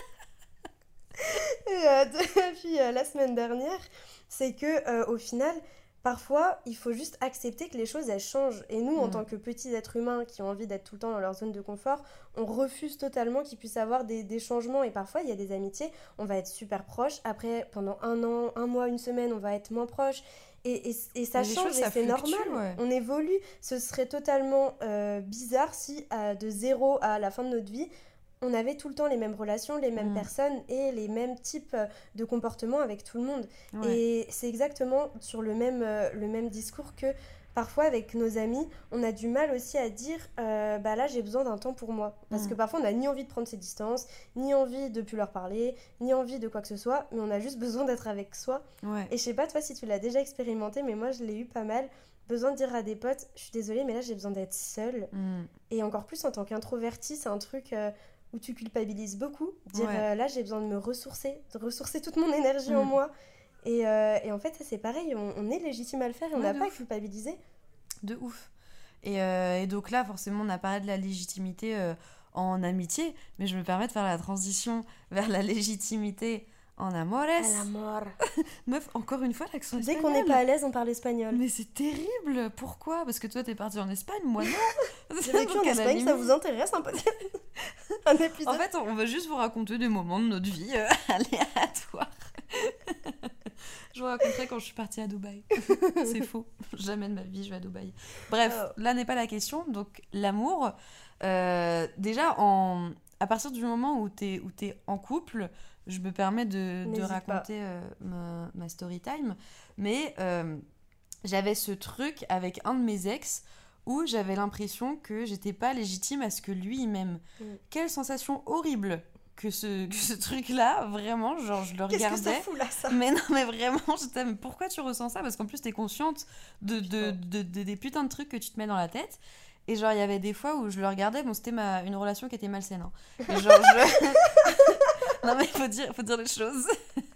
Et euh, depuis euh, la semaine dernière, c'est que euh, au final, parfois, il faut juste accepter que les choses, elles changent. Et nous, mmh. en tant que petits êtres humains qui ont envie d'être tout le temps dans leur zone de confort, on refuse totalement qu'il puisse y avoir des, des changements. Et parfois, il y a des amitiés, on va être super proches. Après, pendant un an, un mois, une semaine, on va être moins proches. Et, et, et ça change, choses, et ça c'est fluctue, normal. Ouais. On évolue. Ce serait totalement euh, bizarre si, euh, de zéro à la fin de notre vie, on avait tout le temps les mêmes relations, les mêmes mmh. personnes et les mêmes types de comportements avec tout le monde. Ouais. Et c'est exactement sur le même, euh, le même discours que parfois avec nos amis, on a du mal aussi à dire euh, bah là j'ai besoin d'un temps pour moi. Parce mmh. que parfois on n'a ni envie de prendre ses distances, ni envie de plus leur parler, ni envie de quoi que ce soit, mais on a juste besoin d'être avec soi. Ouais. Et je sais pas toi si tu l'as déjà expérimenté, mais moi je l'ai eu pas mal. Besoin de dire à des potes, je suis désolée mais là j'ai besoin d'être seule. Mmh. Et encore plus en tant qu'introvertie, c'est un truc... Euh, où tu culpabilises beaucoup, dire ouais. euh, là j'ai besoin de me ressourcer, de ressourcer toute mon énergie mmh. en moi. Et, euh, et en fait, ça c'est pareil, on, on est légitime à le faire et on n'a ouais, pas ouf. à culpabiliser. De ouf. Et, euh, et donc là, forcément, on a parlé de la légitimité euh, en amitié, mais je me permets de faire la transition vers la légitimité en amores. El amor. Meuf, encore une fois, l'accent Dès espagnol. Dès qu'on n'est pas à l'aise, on parle espagnol. Mais c'est terrible. Pourquoi ? Parce que toi, t'es partie en Espagne, moi non. J'ai vécu en Espagne, limite... ça vous intéresse un peu un épisode. En fait, on va juste vous raconter des moments de notre vie euh, aléatoires. Je vous raconterai quand je suis partie à Dubaï. C'est faux. Jamais de ma vie, je vais à Dubaï. Bref, oh. là n'est pas la question. Donc, l'amour, euh, déjà, en... à partir du moment où t'es, où t'es en couple, je me permets de, de raconter euh, ma, ma story time. Mais euh, j'avais ce truc avec un de mes ex où j'avais l'impression que j'étais pas légitime à ce que lui il m'aime. Mm. Quelle sensation horrible que ce, que ce truc-là, vraiment, genre je le Qu'est-ce regardais. Qu'est-ce que ça fout là, ça ? Mais non, mais vraiment, je mais pourquoi tu ressens ça ? Parce qu'en plus, t'es consciente de, de, de, de, de, des putains de trucs que tu te mets dans la tête. Et genre, il y avait des fois où je le regardais, bon, c'était ma, une relation qui était malsaine. Hein. Mais genre, je... non, mais il faut dire, faut dire les choses.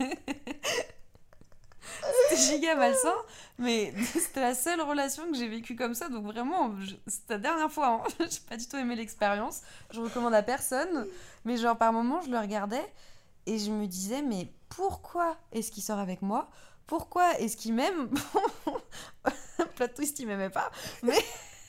C'était giga malsain, mais c'était la seule relation que j'ai vécue comme ça, donc vraiment, je... c'était la dernière fois, hein. J'ai pas du tout aimé l'expérience, je recommande à personne, mais genre par moments je le regardais et je me disais mais pourquoi est-ce qu'il sort avec moi ? Pourquoi est-ce qu'il m'aime ? Plot twist, il m'aimait pas, mais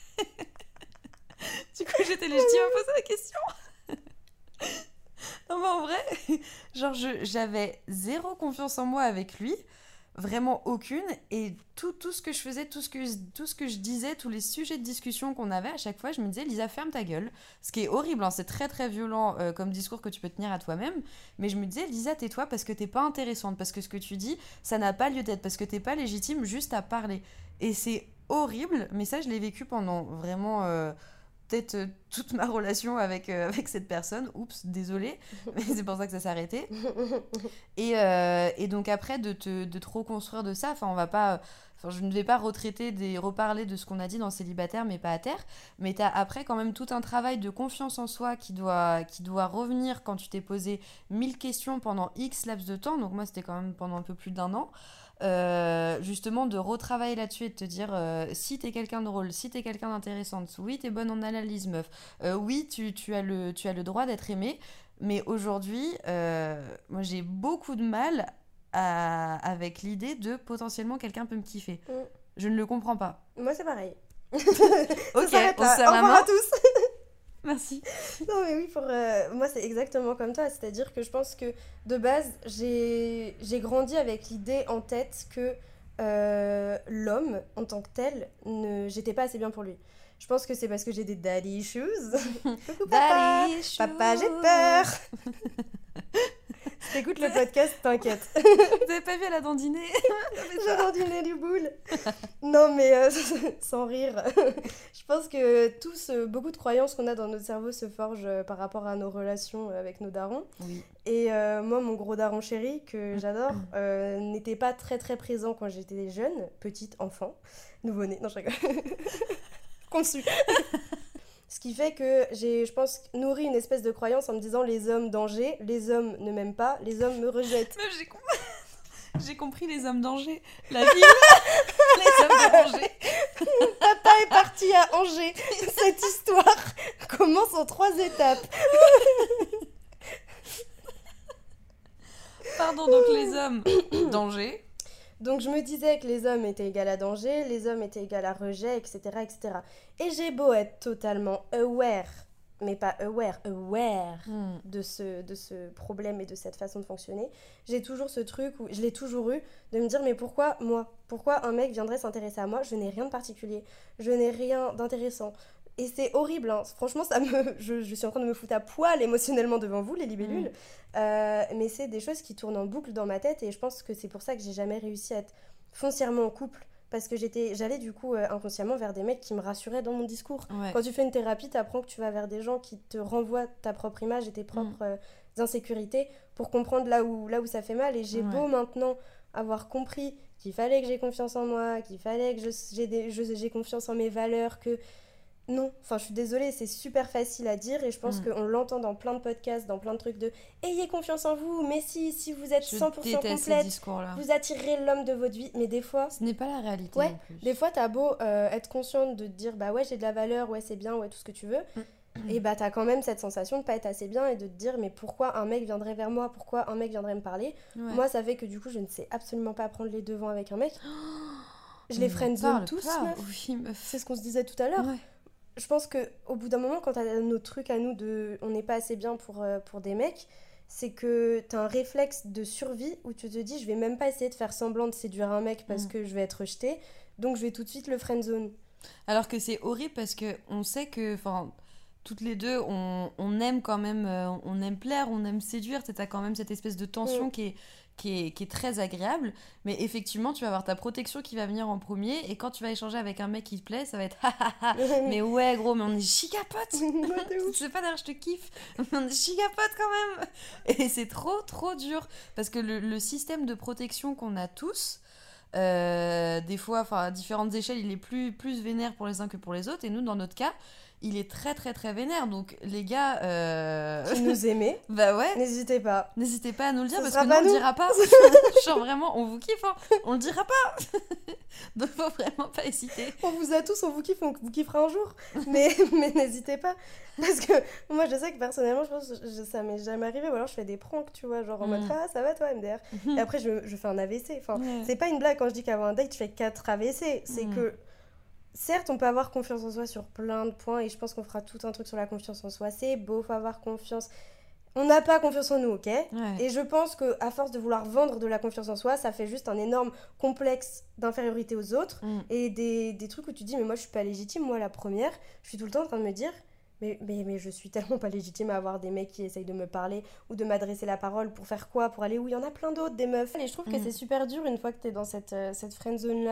du coup j'étais légitime à poser la question. Non mais en vrai, genre je... j'avais zéro confiance en moi avec lui. Vraiment aucune, et tout, tout ce que je faisais, tout ce que, je, tout ce que je disais, tous les sujets de discussion qu'on avait, à chaque fois, je me disais, Lisa, ferme ta gueule. Ce qui est horrible, hein, c'est très très violent euh, comme discours que tu peux tenir à toi-même, mais je me disais, Lisa, tais-toi parce que t'es pas intéressante, parce que ce que tu dis, ça n'a pas lieu d'être, parce que t'es pas légitime juste à parler. Et c'est horrible, mais ça, je l'ai vécu pendant vraiment... Euh, peut-être euh, toute ma relation avec, euh, avec cette personne. Oups, désolée, mais c'est pour ça que ça s'est arrêté. Et, euh, et donc après, de te, de te reconstruire de ça, enfin, on va pas... Enfin, je ne vais pas retraiter, des, reparler de ce qu'on a dit dans Célibataire, mais pas à terre. Mais tu as après quand même tout un travail de confiance en soi qui doit, qui doit revenir quand tu t'es posé mille questions pendant X laps de temps. Donc moi, c'était quand même pendant un peu plus d'un an. Euh, justement, de retravailler là-dessus et de te dire euh, si t'es quelqu'un de drôle, si t'es quelqu'un d'intéressante, oui, t'es bonne en analyse, meuf. Euh, oui, tu, tu, as le, tu as le droit d'être aimée. Mais aujourd'hui, euh, moi, j'ai beaucoup de mal... À... avec l'idée de potentiellement quelqu'un peut me kiffer. Mm. Je ne le comprends pas. Moi, c'est pareil. Ok, on se serre la main. Au revoir à tous. Merci. Non, mais oui, pour, euh, moi, c'est exactement comme toi. C'est-à-dire que je pense que, de base, j'ai, j'ai grandi avec l'idée en tête que euh, l'homme, en tant que tel, ne... j'étais pas assez bien pour lui. Je pense que c'est parce que j'ai des daddy issues. Coucou, papa. Daddy issues. Papa, j'ai peur. Si t'écoutes le podcast, t'inquiète. Vous avez pas vu, elle a dandiné. J'ai dandiné du boule. Non, mais euh, sans rire. Je pense que tous, euh, beaucoup de croyances qu'on a dans notre cerveau se forgent euh, par rapport à nos relations avec nos darons. Oui. Et euh, moi, mon gros daron chéri, que j'adore, euh, n'était pas très très présent quand j'étais jeune, petite, enfant, nouveau-né. Non, je rigole. Conçu. Ce qui fait que j'ai, je pense, nourri une espèce de croyance en me disant les hommes danger, les hommes ne m'aiment pas, les hommes me rejettent. Mais j'ai, com... j'ai compris les hommes danger. La ville, les hommes de Angers. Papa est parti à Angers. Cette histoire commence en trois étapes. Pardon, donc les hommes danger. Donc je me disais que les hommes étaient égal à danger, les hommes étaient égal à rejet, et cetera, et cetera. Et j'ai beau être totalement aware, mais pas aware, aware mm. de, ce, de ce problème et de cette façon de fonctionner, j'ai toujours ce truc, où je l'ai toujours eu, de me dire mais pourquoi moi ? Pourquoi un mec viendrait s'intéresser à moi ? Je n'ai rien de particulier, je n'ai rien d'intéressant. Et c'est horrible, hein. Franchement, ça me... je, je suis en train de me foutre à poil émotionnellement devant vous, les libellules. Mmh. Euh, mais c'est des choses qui tournent en boucle dans ma tête et je pense que c'est pour ça que j'ai jamais réussi à être foncièrement en couple. Parce que j'étais, j'allais du coup euh, inconsciemment vers des mecs qui me rassuraient dans mon discours. Ouais. Quand tu fais une thérapie, tu apprends que tu vas vers des gens qui te renvoient ta propre image et tes propres mmh. euh, insécurités pour comprendre là où, là où ça fait mal. Et j'ai ouais. beau maintenant avoir compris qu'il fallait que j'ai confiance en moi, qu'il fallait que je, j'ai, des, je, j'ai confiance en mes valeurs, que... Non, enfin je suis désolée, c'est super facile à dire et je pense mmh. qu'on l'entend dans plein de podcasts, dans plein de trucs de « Ayez confiance en vous, mais si, si vous êtes cent pour cent complète, vous attirerez l'homme de votre vie. » Mais des fois... Ce n'est pas la réalité ouais, non plus. Des fois, t'as beau euh, être consciente de te dire « Bah ouais, j'ai de la valeur, ouais, c'est bien, ouais, tout ce que tu veux. Mmh. » Et bah t'as quand même cette sensation de pas être assez bien et de te dire « Mais pourquoi un mec viendrait vers moi ? Pourquoi un mec viendrait me parler ?» Ouais. Moi, ça fait que du coup, je ne sais absolument pas prendre les devants avec un mec. Je les friendzone tous, meuf. Oui, meuf. C'est ce qu'on se disait tout à l'heure. Ouais. Je pense qu'au bout d'un moment, quand t'as nos trucs à nous de on n'est pas assez bien pour, euh, pour des mecs, c'est que t'as un réflexe de survie où tu te dis je vais même pas essayer de faire semblant de séduire un mec parce mmh. que je vais être rejetée, donc je vais tout de suite le friendzone. Alors que c'est horrible parce qu'on sait que, enfin, toutes les deux, on, on aime quand même, euh, on aime plaire, on aime séduire, t'as quand même cette espèce de tension mmh. qui est... Qui est, qui est très agréable, mais effectivement tu vas avoir ta protection qui va venir en premier et quand tu vas échanger avec un mec qui te plaît ça va être mais ouais gros mais on est giga potes. Je sais pas d'ailleurs je te kiffe mais on est giga potes quand même et c'est trop trop dur parce que le, le système de protection qu'on a tous euh, des fois enfin à différentes échelles il est plus, plus vénère pour les uns que pour les autres et nous dans notre cas il est très très très vénère donc les gars euh... qui nous aimez bah ouais n'hésitez pas n'hésitez pas à nous le dire ça parce que nous on le dira pas genre vraiment on vous kiffe hein. On le dira pas donc faut vraiment pas hésiter on vous a tous on vous kiffe on vous kiffera un jour mais, mais n'hésitez pas parce que moi je sais que personnellement je pense que ça m'est jamais arrivé ou alors je fais des pranks tu vois genre en mode mm. ah ça va toi M D R mm. et après je, je fais un A V C enfin ouais. C'est pas une blague quand je dis qu'avant un date je fais quatre A V C c'est mm. que certes, on peut avoir confiance en soi sur plein de points et je pense qu'on fera tout un truc sur la confiance en soi. C'est beau, faut avoir confiance. On n'a pas confiance en nous, ok ? Ouais. Et je pense qu'à force de vouloir vendre de la confiance en soi, ça fait juste un énorme complexe d'infériorité aux autres mm. et des, des trucs où tu dis, mais moi je suis pas légitime, moi la première, je suis tout le temps en train de me dire, mais, mais, mais je suis tellement pas légitime à avoir des mecs qui essayent de me parler ou de m'adresser la parole pour faire quoi ? Pour aller où il y en a plein d'autres, des meufs. Et je trouve mm. que c'est super dur une fois que t'es dans cette, euh, cette friend zone là,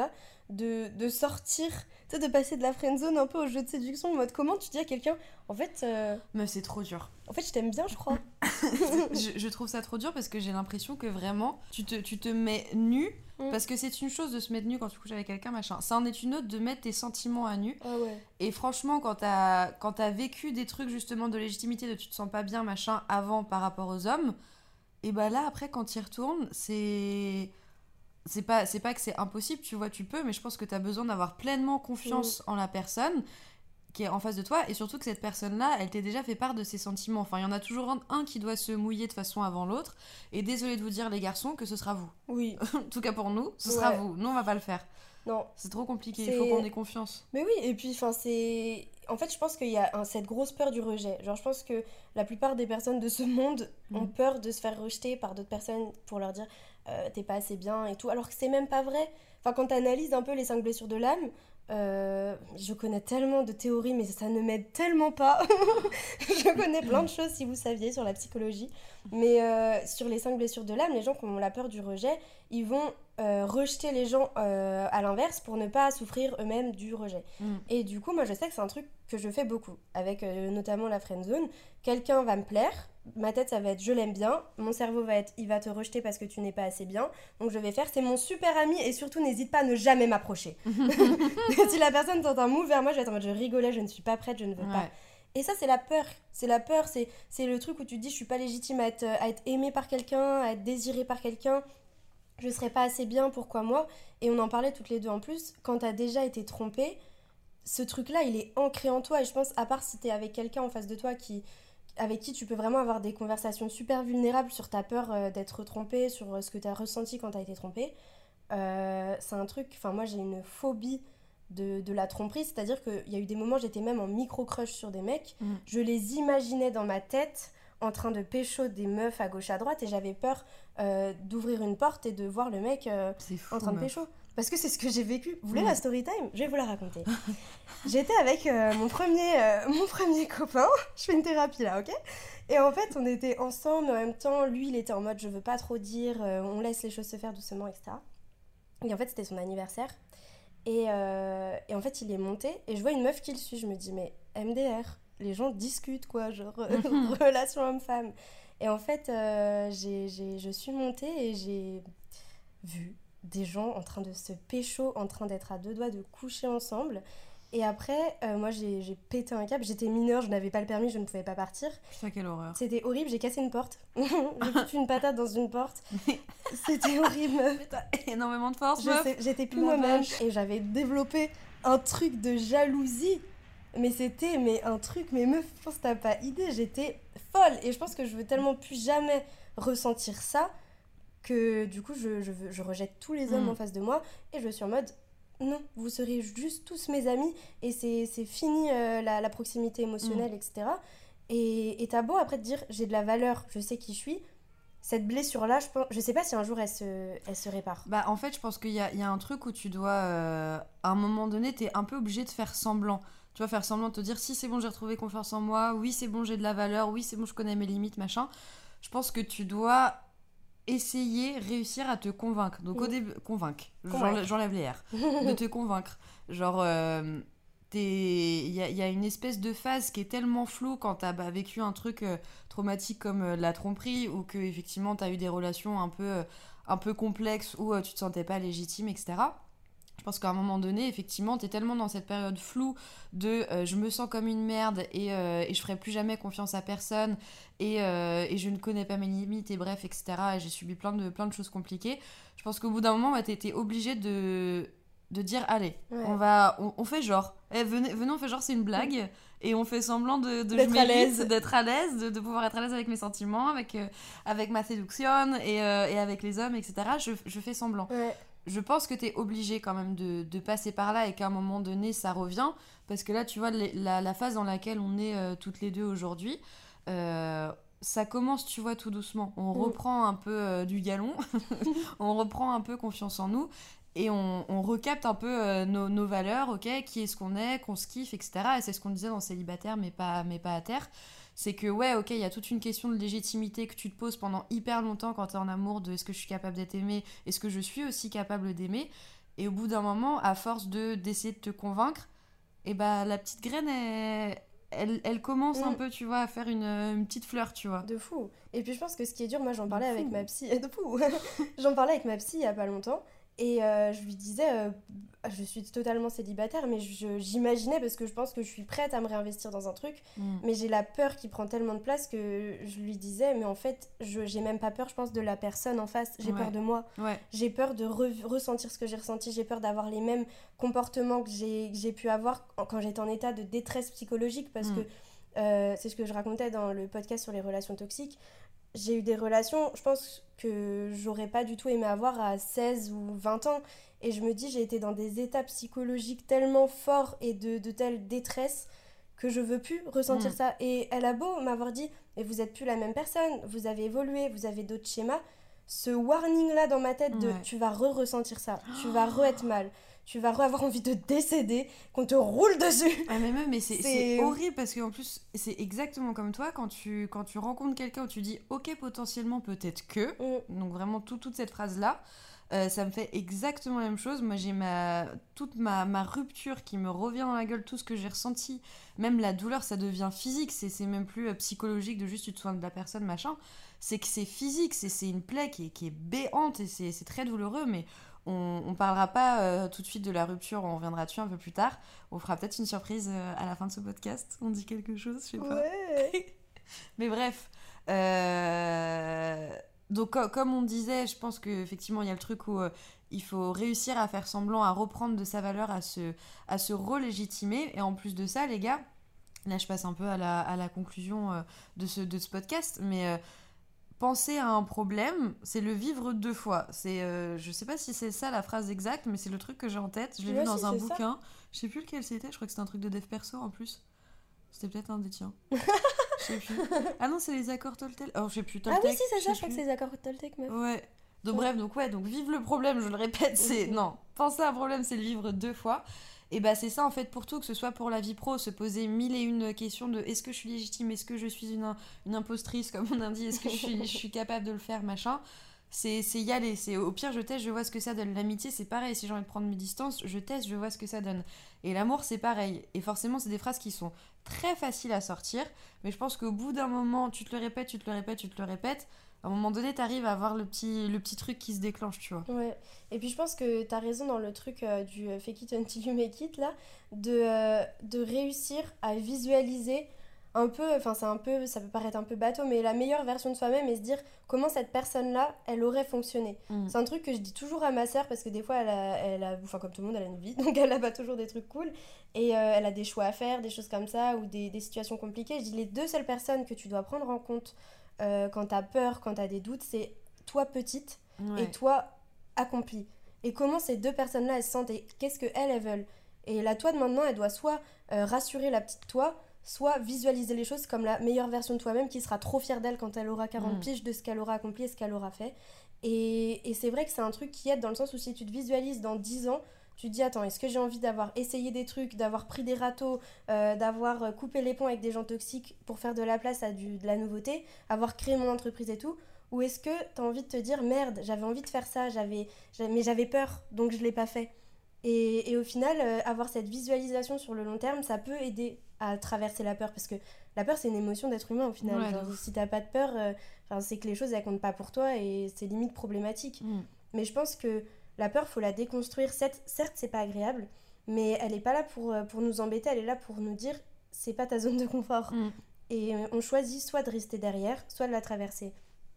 de, de sortir, tu sais, de passer de la friendzone un peu au jeu de séduction, en mode comment tu dis à quelqu'un, en fait, euh, Mais c'est trop dur. en fait je t'aime bien, je crois. je, je trouve ça trop dur parce que j'ai l'impression que vraiment, tu te, tu te mets nu, Mm. parce que c'est une chose de se mettre nu quand tu couches avec quelqu'un, machin. Ça en est une autre de mettre tes sentiments à nu. Ah ouais. Et franchement, quand t'as, quand t'as vécu des trucs justement de légitimité, de tu te sens pas bien, machin, avant par rapport aux hommes, et bah là, après, quand tu y retournes, c'est... C'est pas, c'est pas que c'est impossible, tu vois, tu peux, mais je pense que t'as besoin d'avoir pleinement confiance en la personne qui est en face de toi, et surtout que cette personne-là, elle t'ait déjà fait part de ses sentiments. Enfin, il y en a toujours un, un qui doit se mouiller de façon avant l'autre, et désolé de vous dire, les garçons, que ce sera vous. Oui. En tout cas pour nous, ce sera Ouais. vous. Nous, on va pas le faire. Non. C'est trop compliqué, C'est- il faut qu'on ait confiance. Mais oui, et puis, enfin, c'est... En fait, je pense qu'il y a un- cette grosse peur du rejet. Genre, je pense que la plupart des personnes de ce monde ont Mm. peur de se faire rejeter par d'autres personnes pour leur dire euh, t'es pas assez bien et tout, alors que c'est même pas vrai. Enfin, quand t'analyses un peu les cinq blessures de l'âme, euh, je connais tellement de théories, mais ça ne m'aide tellement pas. Je connais plein de choses, si vous saviez, sur la psychologie. Mais euh, sur les cinq blessures de l'âme, les gens qui ont la peur du rejet, ils vont euh, rejeter les gens euh, à l'inverse pour ne pas souffrir eux-mêmes du rejet. Mm. Et du coup, moi, je sais que c'est un truc que je fais beaucoup, avec euh, notamment la friendzone. Quelqu'un va me plaire, ma tête, ça va être je l'aime bien, mon cerveau va être il va te rejeter parce que tu n'es pas assez bien, donc je vais faire c'est mon super ami et surtout n'hésite pas à ne jamais m'approcher. Si la personne tente un move vers moi, je vais être en mode je rigolais, je ne suis pas prête, je ne veux pas. Ouais. Et ça, c'est la peur. C'est la peur, c'est, c'est le truc où tu te dis je suis pas légitime à être, à être aimée par quelqu'un, à être désirée par quelqu'un. Je serais pas assez bien, pourquoi moi? Et on en parlait toutes les deux en plus. Quand t'as déjà été trompée, ce truc-là, il est ancré en toi. Et je pense, à part si t'es avec quelqu'un en face de toi qui, avec qui tu peux vraiment avoir des conversations super vulnérables sur ta peur euh, d'être trompée, sur euh, ce que t'as ressenti quand t'as été trompée, euh, c'est un truc... Enfin, moi, j'ai une phobie de, de la tromperie. C'est-à-dire qu'il y a eu des moments, j'étais même en micro-crush sur des mecs. Mm. Je les imaginais dans ma tête en train de pécho des meufs à gauche à droite et j'avais peur euh, d'ouvrir une porte et de voir le mec euh, C'est fou, en train de meuf. pécho. Parce que c'est ce que j'ai vécu. Vous voulez Mm. la story time? Je vais vous la raconter. J'étais avec euh, mon, premier, euh, mon premier copain. Je fais une thérapie là, ok? Et en fait, on était ensemble, mais en même temps, lui, il était en mode je veux pas trop dire, euh, on laisse les choses se faire doucement, et cetera. Et en fait, c'était son anniversaire. Et, euh, et en fait, il est monté et je vois une meuf qui le suit. Je me dis, mais M D R, les gens discutent quoi, genre euh, relation homme-femme. Et en fait, euh, j'ai, j'ai, je suis montée et j'ai vu des gens en train de se pécho, en train d'être à deux doigts de coucher ensemble. Et après, euh, moi, j'ai, j'ai pété un câble. J'étais mineure, je n'avais pas le permis, je ne pouvais pas partir. Putain, quelle horreur. C'était horrible, j'ai cassé une porte. J'ai foutu une patate dans une porte. C'était horrible, meuf. T'as énormément de force, Je meuf. sais- j'étais plus La moi-même vache. et j'avais développé un truc de jalousie. Mais c'était mais un truc, mais meuf, je pense que t'as pas idée, j'étais folle. Et je pense que je veux tellement plus jamais ressentir ça que du coup, je, je, veux- je rejette tous les hommes Mm. en face de moi et je suis en mode non, vous serez juste tous mes amis et c'est, c'est fini euh, la, la proximité émotionnelle, et cetera. Et et t'as beau après te dire j'ai de la valeur, je sais qui je suis. Cette blessure-là, je, pense, je sais pas si un jour elle se, elle se répare. Bah, en fait, je pense qu'il y a, il y a un truc où tu dois, euh, à un moment donné, t'es un peu obligé de faire semblant. Tu vas faire semblant de te dire si c'est bon, j'ai retrouvé confiance en moi, oui, c'est bon, j'ai de la valeur, oui, c'est bon, je connais mes limites, machin. Je pense que tu dois essayer, réussir à te convaincre. Donc, au Mm. début, convaincre. Convaincre. J'enlève, j'enlève les R. De te convaincre. Genre, euh, t'es- il y a, il y a une espèce de phase qui est tellement floue quand t'as bah, vécu un truc euh, traumatique comme euh, la tromperie ou que effectivement t'as eu des relations un peu, euh, un peu complexes où euh, tu te sentais pas légitime, et cetera. Je pense qu'à un moment donné, effectivement, t'es tellement dans cette période floue de euh, je me sens comme une merde et, euh, et je ferai plus jamais confiance à personne et, euh, et je ne connais pas mes limites et bref, et cetera. Et j'ai subi plein de, plein de choses compliquées. Je pense qu'au bout d'un moment, bah, t'es obligé de, de dire allez, Ouais. on, va, on, on fait genre. Eh, venez, venez, on fait genre c'est une blague et on fait semblant de, de D'être je à mérite, l'aise. d'être à l'aise, de, de pouvoir être à l'aise avec mes sentiments, avec, euh, avec ma séduction et, euh, et avec les hommes, et cetera. Je, je fais semblant. Ouais. Je pense que t'es obligé quand même de, de passer par là et qu'à un moment donné ça revient parce que là tu vois les- la, la phase dans laquelle on est euh, toutes les deux aujourd'hui, euh, ça commence tu vois tout doucement, on Mm. reprend un peu euh, du galon, on reprend un peu confiance en nous et on, on recapte un peu euh, nos, nos valeurs, ok, qui est ce qu'on est, qu'on se kiffe, et cetera. Et c'est ce qu'on disait dans Célibataire mais pas, mais pas à terre. C'est que ouais, ok, il y a toute une question de légitimité que tu te poses pendant hyper longtemps quand t'es en amour de est-ce que je suis capable d'être aimée, est-ce que je suis aussi capable d'aimer. Et au bout d'un moment, à force de, d'essayer de te convaincre, et bah, la petite graine, elle, elle, elle commence mmh. un peu, tu vois, à faire une, une petite fleur, tu vois. De fou. Et puis je pense que ce qui est dur, moi j'en parlais avec ma psy, de fou. J'en parlais avec ma psy il y a pas longtemps. Et euh, je lui disais, euh, je suis totalement célibataire, mais je, j'imaginais, parce que je pense que je suis prête à me réinvestir dans un truc, mm. mais j'ai la peur qui prend tellement de place que je lui disais, mais en fait, je, j'ai même pas peur, je pense, de la personne en face, j'ai ouais. peur de moi. Ouais. J'ai peur de re- ressentir ce que j'ai ressenti, j'ai peur d'avoir les mêmes comportements que j'ai, que j'ai pu avoir quand j'étais en état de détresse psychologique, parce mm. que euh, c'est ce que je racontais dans le podcast sur les relations toxiques. J'ai eu des relations, je pense que j'aurais pas du tout aimé avoir à seize ou vingt ans. Et je me dis, j'ai été dans des états psychologiques tellement forts et de, de telle détresse que je veux plus ressentir mmh. ça. Et elle a beau m'avoir dit, mais vous êtes plus la même personne, vous avez évolué, vous avez d'autres schémas. Ce warning-là dans ma tête de ouais. tu vas re-ressentir ça, oh. tu vas re-être mal, tu vas re-avoir envie de décéder, qu'on te roule dessus. Ah mais même, mais c'est, c'est... c'est horrible parce qu'en plus, c'est exactement comme toi, quand tu, quand tu rencontres quelqu'un où tu dis « Ok, potentiellement, peut-être que mm. », donc vraiment tout, toute cette phrase-là, euh, ça me fait exactement la même chose. Moi, j'ai ma, toute ma, ma rupture qui me revient dans la gueule, tout ce que j'ai ressenti, même la douleur, ça devient physique, c'est, c'est même plus euh, psychologique de juste tu te soignes de la personne, machin. C'est que c'est physique, c'est, c'est une plaie qui est, qui est béante et c'est, c'est très douloureux, mais on ne parlera pas euh, tout de suite de la rupture, on reviendra dessus un peu plus tard. On fera peut-être une surprise euh, à la fin de ce podcast. On dit quelque chose, je sais pas. Ouais. Mais bref. Euh... Donc, co- comme on disait, je pense qu'effectivement, il y a le truc où euh, il faut réussir à faire semblant, à reprendre de sa valeur, à se, à se relégitimer. Et en plus de ça, les gars, là, je passe un peu à la, à la conclusion euh, de, ce, de ce podcast, mais... Euh, penser à un problème, c'est le vivre deux fois. C'est, euh, je sais pas si c'est ça la phrase exacte, mais c'est le truc que j'ai en tête. Je l'ai Moi vu aussi, dans un c'est bouquin. Ça. Je sais plus lequel c'était. Je crois que c'était un truc de dev perso en plus. C'était peut-être un des tiens. Je sais plus. Ah non, c'est les accords Toltec. Oh, je sais plus. Toltec. Ah oui, si, c'est ça. Je crois que c'est les accords Toltec, meuf. Ouais. Donc ouais. bref, donc ouais, donc vivre le problème. Je le répète, c'est okay. non. Penser à un problème, c'est le vivre deux fois. Et bah c'est ça en fait pour tout, que ce soit pour la vie pro, se poser mille et une questions de est-ce que je suis légitime, est-ce que je suis une, une impostrice comme on a dit, est-ce que je suis, je suis capable de le faire, machin. C'est, c'est y aller, c'est au pire je teste, je vois ce que ça donne. L'amitié c'est pareil, si j'ai envie de prendre mes distances, je teste, je vois ce que ça donne. Et l'amour c'est pareil, et forcément c'est des phrases qui sont très faciles à sortir, mais je pense qu'au bout d'un moment, tu te le répètes, tu te le répètes, tu te le répètes, à un moment donné, t'arrives à avoir le petit, le petit truc qui se déclenche, tu vois. Ouais, et puis je pense que t'as raison dans le truc euh, du euh, fake it until you make it, là, de, euh, de réussir à visualiser un peu, enfin c'est un peu, ça peut paraître un peu bateau, mais la meilleure version de soi-même et se dire comment cette personne-là, elle aurait fonctionné. Mmh. C'est un truc que je dis toujours à ma sœur, parce que des fois, elle a, elle a, enfin comme tout le monde, elle a une vie, donc elle a pas toujours des trucs cool, et euh, elle a des choix à faire, des choses comme ça, ou des, des situations compliquées. Je dis les deux seules personnes que tu dois prendre en compte Euh, quand t'as peur, quand t'as des doutes, c'est toi petite ouais. et toi accomplie. Et comment ces deux personnes-là, elles se sentent et qu'est-ce qu'elles, elles veulent. Et la toi de maintenant, elle doit soit euh, rassurer la petite toi, soit visualiser les choses comme la meilleure version de toi-même qui sera trop fière d'elle quand elle aura quarante mmh. piges de ce qu'elle aura accompli et ce qu'elle aura fait. Et, et c'est vrai que c'est un truc qui aide dans le sens où si tu te visualises dans dix ans, tu te dis, attends, est-ce que j'ai envie d'avoir essayé des trucs, d'avoir pris des râteaux, euh, d'avoir coupé les ponts avec des gens toxiques pour faire de la place à du, de la nouveauté, avoir créé mon entreprise et tout, ou est-ce que t'as envie de te dire, merde, j'avais envie de faire ça, j'avais, j'avais, mais j'avais peur, donc je l'ai pas fait. Et, et au final, euh, avoir cette visualisation sur le long terme, ça peut aider à traverser la peur, parce que la peur, c'est une émotion d'être humain au final. Ouais, genre, si t'as pas de peur, euh, c'est que les choses, elles comptent pas pour toi et c'est limite problématique. Mm. Mais je pense que la peur, faut la déconstruire. Certes, certes, c'est pas agréable, mais elle est pas là pour, pour nous embêter, elle est là pour nous dire c'est pas ta zone de confort. Mm. Et on choisit soit de rester derrière, soit de la traverser.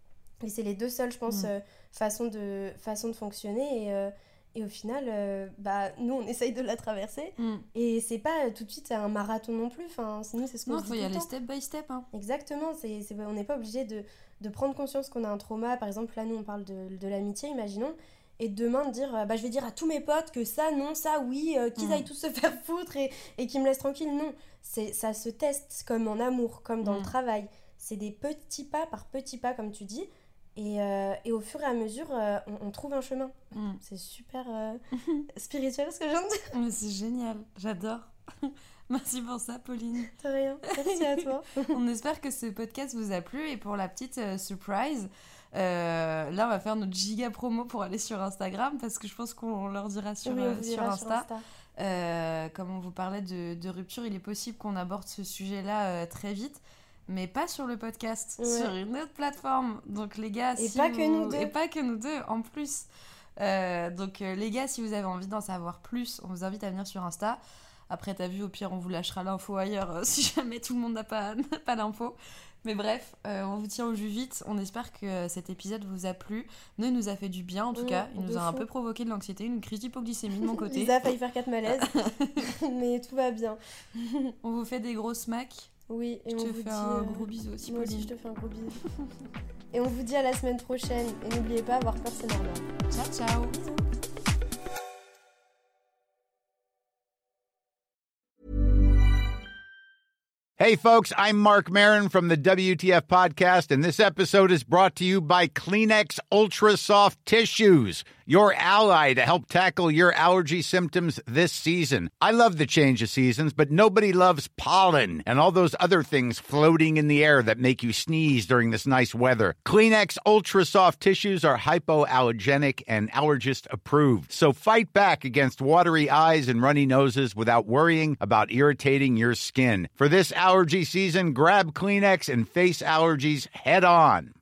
Et c'est les deux seules, je pense, mm. euh, façons, de, façons de fonctionner. Et, euh, et au final, euh, bah, nous, on essaye de la traverser. Mm. Et c'est pas euh, tout de suite un marathon non plus. Enfin, nous, c'est ce qu'on non, se dit tout le temps. Non, il faut y aller temps. step by step. Hein. Exactement. C'est, c'est, on n'est pas obligé de, de prendre conscience qu'on a un trauma. Par exemple, là, nous, on parle de, de l'amitié, imaginons. Et demain de dire, bah, je vais dire à tous mes potes que ça, non, ça, oui, euh, qu'ils mmh. aillent tous se faire foutre et, et qu'ils me laissent tranquille. Non, c'est, ça se teste comme en amour, comme dans mmh. le travail. C'est des petits pas par petits pas, comme tu dis. Et, euh, et au fur et à mesure, euh, on, on trouve un chemin. Mmh. C'est super euh, spirituel ce que je viens de dire. Mais c'est génial, j'adore. Merci pour ça, Pauline. De rien, merci à toi. On espère que ce podcast vous a plu et pour la petite euh, surprise, euh, là on va faire notre giga promo pour aller sur Instagram parce que je pense qu'on leur dira sur, oui, on euh, vous sur dira Insta. sur Insta. Euh, comme on vous parlait de, de rupture, il est possible qu'on aborde ce sujet-là euh, très vite. Mais pas sur le podcast, ouais. sur une autre plateforme. Donc les gars, et si pas vous... que nous deux. Et pas que nous deux, en plus. Euh, donc euh, les gars, si vous avez envie d'en savoir plus, on vous invite à venir sur Insta. Après, t'as vu, au pire, on vous lâchera l'info ailleurs euh, si jamais tout le monde n'a pas, n'a pas l'info. Mais bref, euh, on vous tient au jus vite. On espère que cet épisode vous a plu. Nous, il nous a fait du bien, en tout mmh, cas. Il nous a fou. un peu provoqué de l'anxiété, une crise d'hypoglycémie de mon côté. Lisa a failli faire quatre malaises, mais tout va bien. On vous fait des gros smacks. Oui, et je on te vous fais dit, un euh, gros bisou aussi, moi Pauline. aussi, je te fais un gros bisou. Et on vous dit à la semaine prochaine. Et n'oubliez pas, avoir peur, c'est normal. Ciao, ciao. Bisous. Hey, folks, I'm Mark Maron from the W T F Podcast, and this episode is brought to you by Kleenex Ultra Soft Tissues, your ally to help tackle your allergy symptoms this season. I love the change of seasons, but nobody loves pollen and all those other things floating in the air that make you sneeze during this nice weather. Kleenex Ultra Soft Tissues are hypoallergenic and allergist approved, so fight back against watery eyes and runny noses without worrying about irritating your skin. For this allergy season, grab Kleenex and face allergies head on.